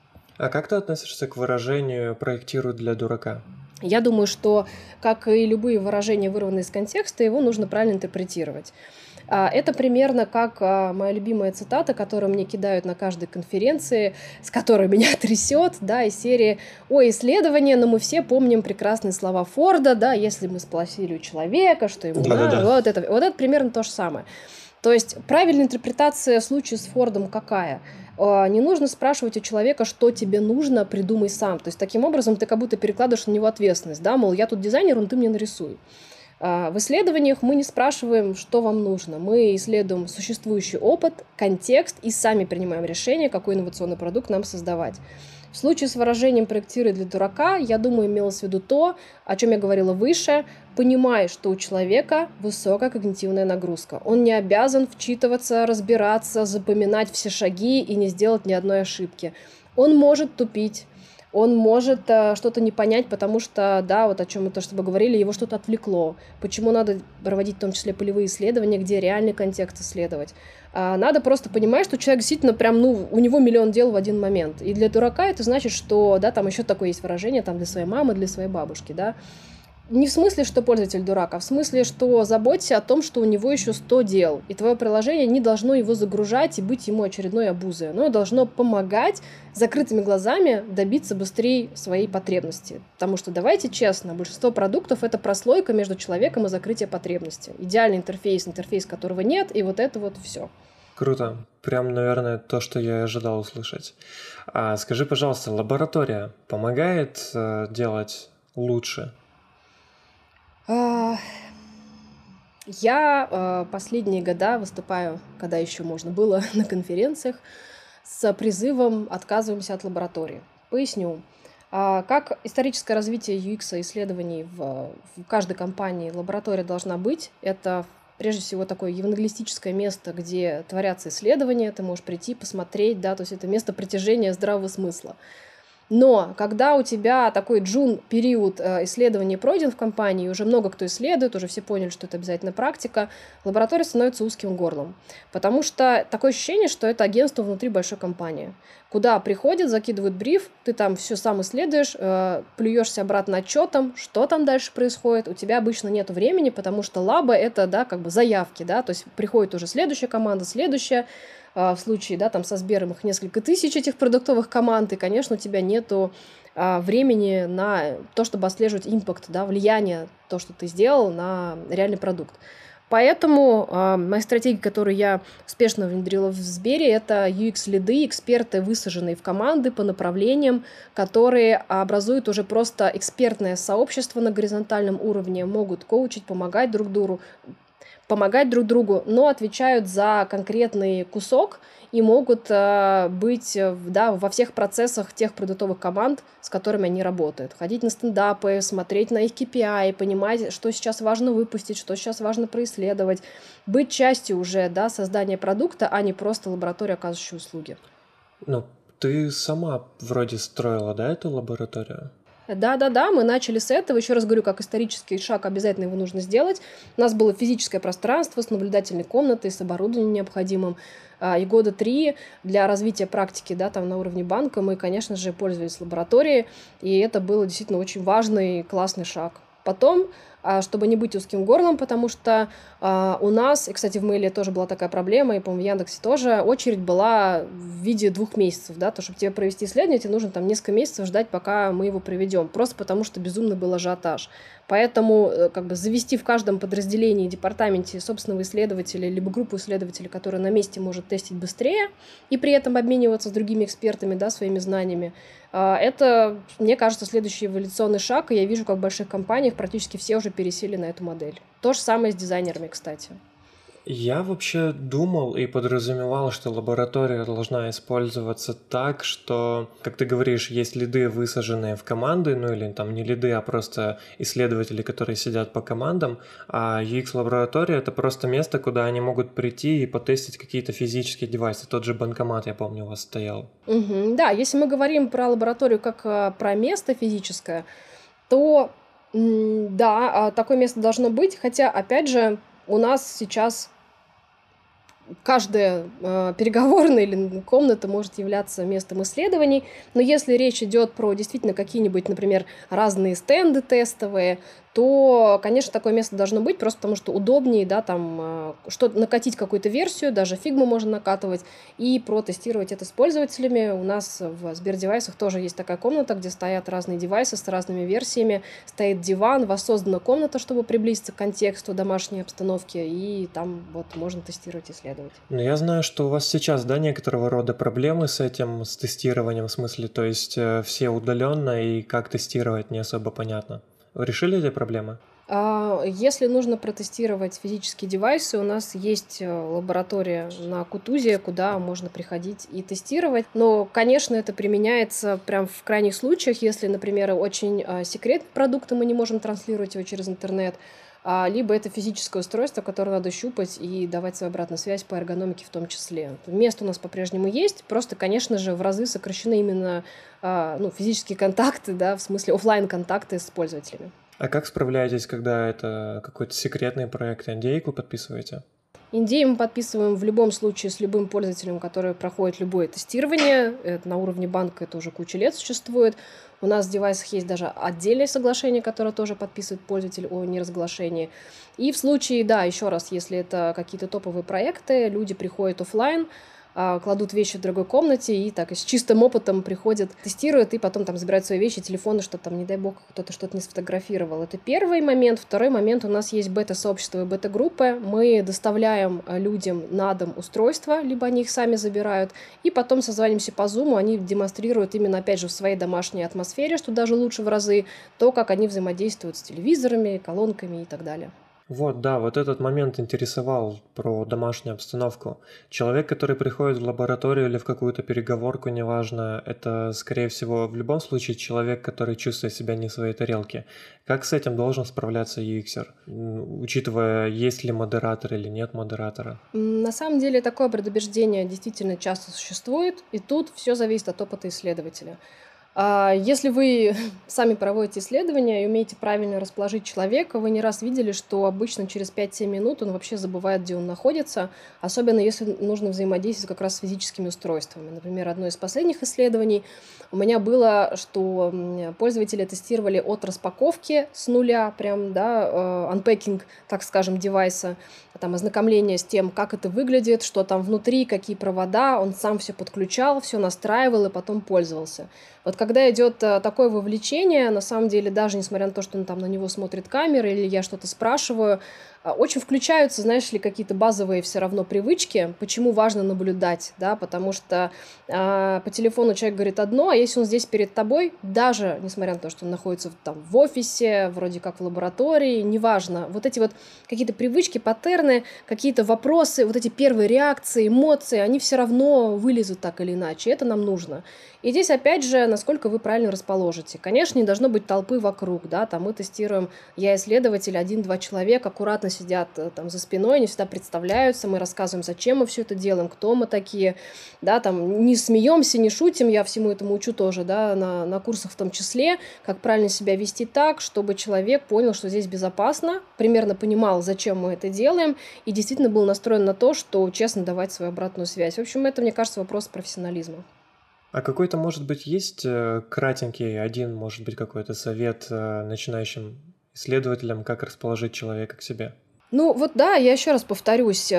А как ты относишься к выражению «проектирую для дурака»? Я думаю, что, как и любые выражения, вырванные из контекста, его нужно правильно интерпретировать. Это примерно как моя любимая цитата, которую мне кидают на каждой конференции, с которой меня трясет, да, из серии «Ой, исследование, но мы все помним прекрасные слова Форда, да, если мы спросили у человека, что ему надо». Вот это примерно то же самое. То есть правильная интерпретация в случае с Фордом какая? Не нужно спрашивать у человека, что тебе нужно, придумай сам. То есть таким образом ты как будто перекладываешь на него ответственность, да, мол, я тут дизайнер, ты мне нарисуй. В исследованиях мы не спрашиваем, что вам нужно. Мы исследуем существующий опыт, контекст и сами принимаем решение, какой инновационный продукт нам создавать. В случае с выражением «проектируй для дурака», я думаю, имелось в виду то, о чем я говорила выше, понимая, что у человека высокая когнитивная нагрузка. Он не обязан вчитываться, разбираться, запоминать все шаги и не сделать ни одной ошибки. Он может тупить. Он может что-то не понять, потому что, да, вот о чем мы тоже с тобой говорили, его что-то отвлекло. Почему надо проводить в том числе полевые исследования, где реальный контекст исследовать? Надо просто понимать, что человек действительно прям, у него миллион дел в один момент. И для дурака это значит, что, да, там еще такое есть выражение, там для своей мамы, для своей бабушки, да. Не в смысле, что пользователь дурак, а в смысле, что заботься о том, что у него еще 100 дел, и твое приложение не должно его загружать и быть ему очередной обузой. Оно должно помогать закрытыми глазами добиться быстрее своей потребности. Потому что, давайте честно, большинство продуктов — это прослойка между человеком и закрытие потребности. Идеальный интерфейс, которого нет, и вот это вот все. Круто. Прям, наверное, то, что я ожидал услышать. Скажи, пожалуйста, лаборатория помогает делать лучше? Я последние года выступаю, когда еще можно было, на конференциях с призывом «Отказываемся от лаборатории». Поясню. Как историческое развитие UX исследований в каждой компании лаборатория должна быть. Это прежде всего такое евангелистическое место, где творятся исследования, ты можешь прийти, посмотреть, да, то есть это место притяжения здравого смысла. Но когда у тебя такой джун-период исследований пройден в компании, уже много кто исследует, уже все поняли, что это обязательно практика, лаборатория становится узким горлом. Потому что такое ощущение, что это агентство внутри большой компании. Куда приходят, закидывают бриф, ты там все сам исследуешь, плюешься обратно отчетом, что там дальше происходит. У тебя обычно нет времени, потому что лаба — это, да, как бы заявки, да, то есть приходит уже следующая команда, следующая. в случае, да, там со Сбером их несколько тысяч, этих продуктовых команд, и, конечно, у тебя нету времени на то, чтобы отслеживать импакт, да, влияние, то, что ты сделал на реальный продукт. Поэтому моя стратегия, которую я успешно внедрила в Сбере, это UX-лиды, эксперты, высаженные в команды по направлениям, которые образуют уже просто экспертное сообщество на горизонтальном уровне, могут коучить, помогать друг другу, но отвечают за конкретный кусок и могут быть, да, во всех процессах тех продуктовых команд, с которыми они работают. Ходить на стендапы, смотреть на их KPI, понимать, что сейчас важно выпустить, что сейчас важно происследовать, быть частью уже, да, создания продукта, а не просто лаборатория, оказывающая услуги. Ну, ты сама вроде строила, да, эту лабораторию? Да, мы начали с этого. Еще раз говорю, как исторический шаг, обязательно его нужно сделать. У нас было физическое пространство с наблюдательной комнатой, с оборудованием необходимым. И года 3 для развития практики, да, там на уровне банка мы, конечно же, пользовались лабораторией, и это был действительно очень важный, классный шаг. Потом, чтобы не быть узким горлом, потому что у нас, и, кстати, в Мейле тоже была такая проблема, и, по-моему, в Яндексе тоже, очередь была в виде 2 месяцев, да, то, чтобы тебе провести исследование, тебе нужно там несколько месяцев ждать, пока мы его проведем, просто потому что безумно был ажиотаж. Поэтому как бы завести в каждом подразделении, департаменте собственного исследователя, либо группу исследователей, которая на месте может тестить быстрее и при этом обмениваться с другими экспертами, да, своими знаниями, это, мне кажется, следующий эволюционный шаг, и я вижу, как в больших компаниях практически все уже пересели на эту модель. То же самое с дизайнерами, кстати. Я вообще думал и подразумевал, что лаборатория должна использоваться так, что, как ты говоришь, есть лиды, высаженные в команды, ну или там не лиды, а просто исследователи, которые сидят по командам, а UX-лаборатория — это просто место, куда они могут прийти и потестить какие-то физические девайсы. Тот же банкомат, я помню, у вас стоял. Да, если мы говорим про лабораторию как про место физическое, то да, такое место должно быть, хотя, опять же, у нас сейчас каждая переговорная или комната может являться местом исследований, но если речь идет про действительно какие-нибудь, например, разные стенды тестовые, то, конечно, такое место должно быть, просто потому что удобнее, да, там, накатить какую-то версию, даже фигму можно накатывать, и протестировать это с пользователями. У нас в Сбердевайсах тоже есть такая комната, где стоят разные девайсы с разными версиями, стоит диван, воссоздана комната, чтобы приблизиться к контексту домашней обстановки, и там вот можно тестировать и исследовать. Но я знаю, что у вас сейчас, да, некоторого рода проблемы с этим, с тестированием, в смысле, то есть все удаленно, и как тестировать не особо понятно. Вы решили эти проблемы? Если нужно протестировать физические девайсы, у нас есть лаборатория на Кутузе, куда можно приходить и тестировать. Но, конечно, это применяется прям в крайних случаях, если, например, очень секретный продукт, и мы не можем транслировать его через интернет, либо это физическое устройство, которое надо щупать и давать свою обратную связь по эргономике в том числе. Место у нас по-прежнему есть, просто, конечно же, в разы сокращены именно физические контакты, да, в смысле офлайн-контакты с пользователями. А как справляетесь, когда это какой-то секретный проект, NDA-ку подписываете? NDA мы подписываем в любом случае с любым пользователем, который проходит любое тестирование. Это на уровне банка это уже куча лет существует. У нас в девайсах есть даже отдельное соглашение, которое тоже подписывает пользователь о неразглашении. И в случае, да, еще раз, если это какие-то топовые проекты, люди приходят офлайн, кладут вещи в другой комнате и так с чистым опытом приходят, тестируют и потом там забирают свои вещи, телефоны, что там, не дай бог, кто-то что-то не сфотографировал. Это первый момент. Второй момент, у нас есть бета-сообщество и бета-группы. Мы доставляем людям на дом устройства, либо они их сами забирают, и потом созванимся по Zoom, они демонстрируют именно, опять же, в своей домашней атмосфере, что даже лучше в разы, то, как они взаимодействуют с телевизорами, колонками и так далее. Вот, да, вот этот момент интересовал про домашнюю обстановку. Человек, который приходит в лабораторию или в какую-то переговорку, неважно, это, скорее всего, в любом случае человек, который чувствует себя не в своей тарелке. Как с этим должен справляться UXер, учитывая, есть ли модератор или нет модератора? На самом деле такое предубеждение действительно часто существует, и тут все зависит от опыта исследователя. Если вы сами проводите исследования и умеете правильно расположить человека, вы не раз видели, что обычно через 5-7 минут он вообще забывает, где он находится, особенно если нужно взаимодействовать как раз с физическими устройствами. Например, одно из последних исследований у меня было, что пользователи тестировали от распаковки с нуля, прям, да, unpacking, так скажем, девайса, там ознакомление с тем, как это выглядит, что там внутри, какие провода, он сам все подключал, все настраивал и потом пользовался. Вот когда идет такое вовлечение, на самом деле, даже несмотря на то, что он там на него смотрит камеры или я что-то спрашиваю, очень включаются, знаешь ли, какие-то базовые все равно привычки, почему важно наблюдать, да, потому что по телефону человек говорит одно, а если он здесь перед тобой, даже несмотря на то, что он находится там в офисе, вроде как в лаборатории, неважно, вот эти вот какие-то привычки, паттерны, какие-то вопросы, вот эти первые реакции, эмоции, они все равно вылезут так или иначе, это нам нужно. И здесь, опять же, насколько вы правильно расположите. Конечно, не должно быть толпы вокруг, да, там мы тестируем, я исследователь, 1-2 человека аккуратно сидят там за спиной, они всегда представляются, мы рассказываем, зачем мы все это делаем, кто мы такие, да, там не смеемся, не шутим, я всему этому учу тоже, да, на курсах в том числе, как правильно себя вести так, чтобы человек понял, что здесь безопасно, примерно понимал, зачем мы это делаем, и действительно был настроен на то, что честно давать свою обратную связь. В общем, это, мне кажется, вопрос профессионализма. А какой-то, может быть, есть кратенький один, может быть, какой-то совет начинающим исследователям, как расположить человека к себе? Ну вот да, я еще раз повторюсь,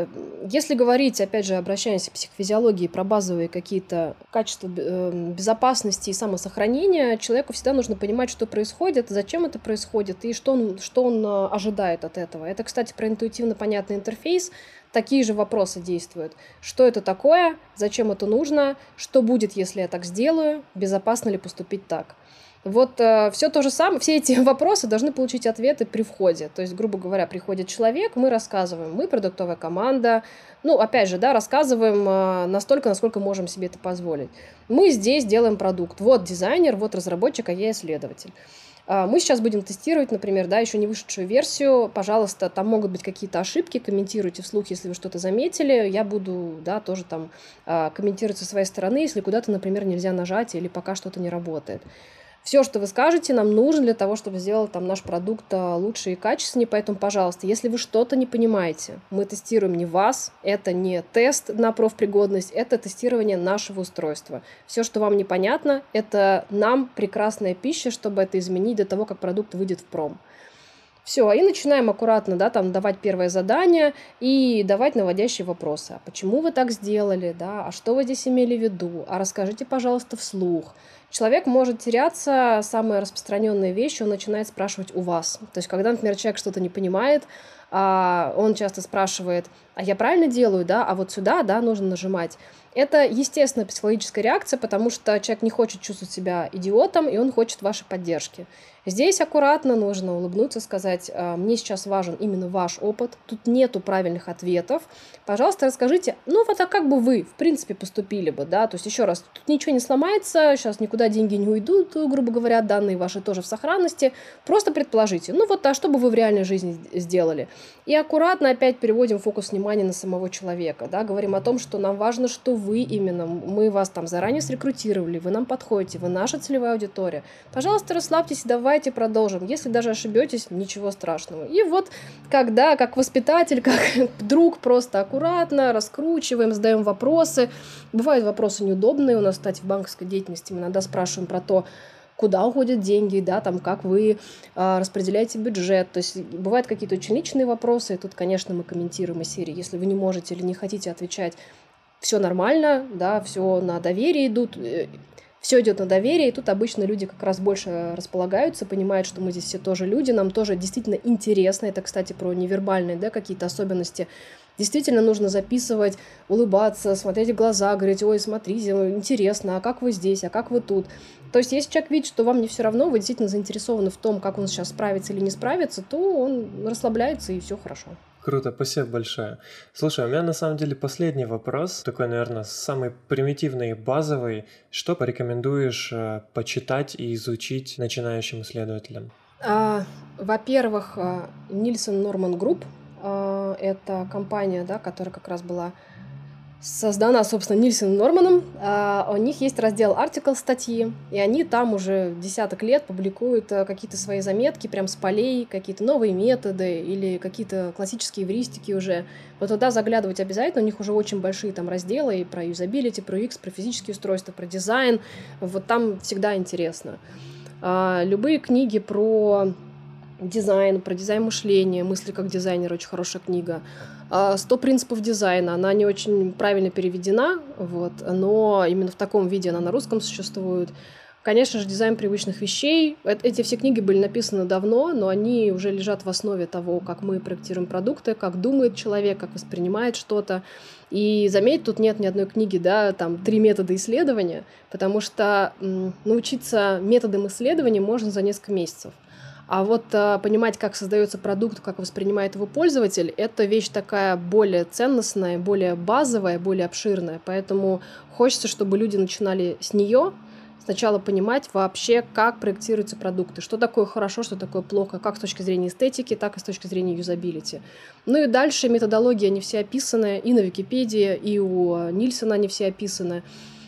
если говорить, опять же, обращаясь к психофизиологии про базовые какие-то качества безопасности и самосохранения, человеку всегда нужно понимать, что происходит, зачем это происходит и что он ожидает от этого. Это, кстати, про интуитивно понятный интерфейс. Такие же вопросы действуют. Что это такое, зачем это нужно, что будет, если я так сделаю, безопасно ли поступить так. Вот все то же самое, все эти вопросы должны получить ответы при входе. То есть, грубо говоря, приходит человек, мы рассказываем, мы продуктовая команда, ну, опять же, да, рассказываем настолько, насколько можем себе это позволить. Мы здесь делаем продукт. Вот дизайнер, вот разработчик, а я исследователь. Мы сейчас будем тестировать, например, да, еще не вышедшую версию. Пожалуйста, там могут быть какие-то ошибки, комментируйте вслух, если вы что-то заметили. Я буду, да, тоже там комментировать со своей стороны, если куда-то, например, нельзя нажать или пока что-то не работает. Все, что вы скажете, нам нужно для того, чтобы сделать там наш продукт лучше и качественнее. Поэтому, пожалуйста, если вы что-то не понимаете, мы тестируем не вас, это не тест на профпригодность, это тестирование нашего устройства. Все, что вам непонятно, это нам прекрасная пища, чтобы это изменить до того, как продукт выйдет в пром. Все, и начинаем аккуратно, да, там давать первое задание и давать наводящие вопросы. А почему вы так сделали, да, а что вы здесь имели в виду, а расскажите, пожалуйста, вслух. Человек может теряться, самая распространенная вещь, он начинает спрашивать у вас. То есть, когда, например, человек что-то не понимает, он часто спрашивает, а я правильно делаю, да, а вот сюда, да, нужно нажимать. Это естественная психологическая реакция, потому что человек не хочет чувствовать себя идиотом, и он хочет вашей поддержки. Здесь аккуратно нужно улыбнуться, сказать, мне сейчас важен именно ваш опыт, тут нету правильных ответов, пожалуйста, расскажите, ну вот а как бы вы, в принципе, поступили бы, да, то есть еще раз, тут ничего не сломается, сейчас никуда деньги не уйдут, грубо говоря, данные ваши тоже в сохранности, просто предположите, ну вот, а что бы вы в реальной жизни сделали? И аккуратно опять переводим фокус внимания на самого человека, да, говорим о том, что нам важно, что вы именно, мы вас там заранее срекрутировали, вы нам подходите, вы наша целевая аудитория, пожалуйста, расслабьтесь и давайте продолжим. Если даже ошибетесь, ничего страшного. И вот когда, как воспитатель, как друг, просто аккуратно раскручиваем, задаем вопросы. Бывают вопросы неудобные. У нас, кстати, в банковской деятельности мы иногда спрашиваем про то, куда уходят деньги, да, там, как вы распределяете бюджет. То есть бывают какие-то очень личные вопросы. И тут, конечно, мы комментируем из серии. Если вы не можете или не хотите отвечать, все нормально, да, все на доверие идут. Все идет на доверие, и тут обычно люди как раз больше располагаются, понимают, что мы здесь все тоже люди, нам тоже действительно интересно. Это, кстати, про невербальные, да, какие-то особенности. Действительно нужно записывать, улыбаться, смотреть в глаза, говорить, ой, смотрите, интересно, а как вы здесь, а как вы тут. То есть, если человек видит, что вам не все равно, вы действительно заинтересованы в том, как он сейчас справится или не справится, то он расслабляется, и все хорошо. Круто, спасибо большое. Слушай, у меня на самом деле последний вопрос, такой, наверное, самый примитивный и базовый. Что порекомендуешь почитать и изучить начинающим исследователям? Во-первых, Nielsen Norman Group. Это компания, да, которая как раз была создана, собственно, Нильсен и Норманом. У них есть раздел article статьи, и они там уже десяток лет публикуют какие-то свои заметки прям с полей, какие-то новые методы или какие-то классические эвристики уже. Вот туда заглядывать обязательно, у них уже очень большие там разделы и про юзабилити, про UX, про физические устройства, про дизайн. Вот там всегда интересно. Любые книги про дизайн, про дизайн мышления, «Мысли как дизайнер», очень хорошая книга. «100 принципов дизайна», она не очень правильно переведена, вот, но именно в таком виде она на русском существует. Конечно же, «Дизайн привычных вещей». Эти все книги были написаны давно, но они уже лежат в основе того, как мы проектируем продукты, как думает человек, как воспринимает что-то. И заметь, тут нет ни одной книги, да, там 3 метода исследования, потому что научиться методам исследования можно за несколько месяцев. А вот понимать, как создается продукт, как воспринимает его пользователь, это вещь такая более ценностная, более базовая, более обширная. Поэтому хочется, чтобы люди начинали с нее, сначала понимать вообще, как проектируются продукты, что такое хорошо, что такое плохо, как с точки зрения эстетики, так и с точки зрения юзабилити. Ну и дальше методологии, они все описаны и на Википедии, и у Нильсена они все описаны.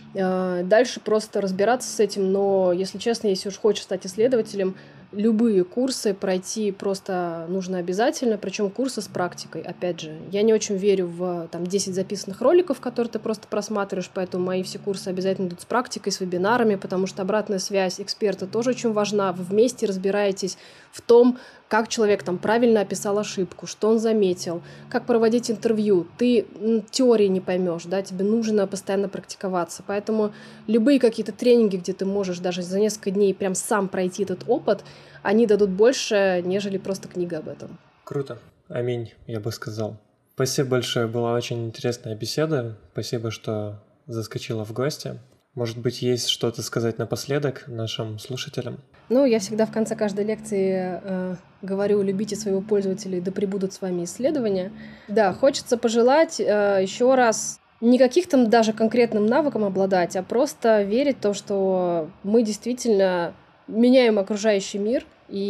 Дальше просто разбираться с этим, но, если честно, если уж хочешь стать исследователем, любые курсы пройти просто нужно обязательно, причем курсы с практикой. Опять же, я не очень верю в 10 записанных роликов, которые ты просто просматриваешь, поэтому мои все курсы обязательно идут с практикой, с вебинарами, потому что обратная связь эксперта тоже очень важна. Вы вместе разбираетесь в том, как человек там правильно описал ошибку, что он заметил, как проводить интервью. Ты теории не поймешь, да, тебе нужно постоянно практиковаться. Поэтому любые какие-то тренинги, где ты можешь даже за несколько дней прям сам пройти этот опыт, они дадут больше, нежели просто книга об этом. Круто. Аминь, я бы сказал. Спасибо большое, была очень интересная беседа. Спасибо, что заскочила в гости. Может быть, есть что-то сказать напоследок нашим слушателям? Я всегда в конце каждой лекции говорю: любите своего пользователя, да пребудут с вами исследования. Да, хочется пожелать еще раз не каких-то даже конкретным навыкам обладать, а просто верить в то, что мы действительно меняем окружающий мир,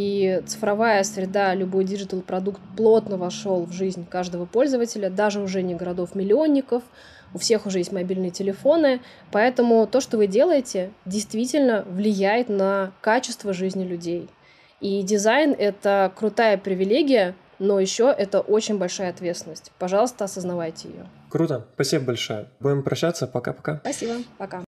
и цифровая среда, любой диджитал-продукт плотно вошел в жизнь каждого пользователя, даже уже не городов-миллионников, у всех уже есть мобильные телефоны, поэтому то, что вы делаете, действительно влияет на качество жизни людей. И дизайн — это крутая привилегия, но еще это очень большая ответственность. Пожалуйста, осознавайте ее. Круто, спасибо большое. Будем прощаться, пока-пока. Спасибо, пока.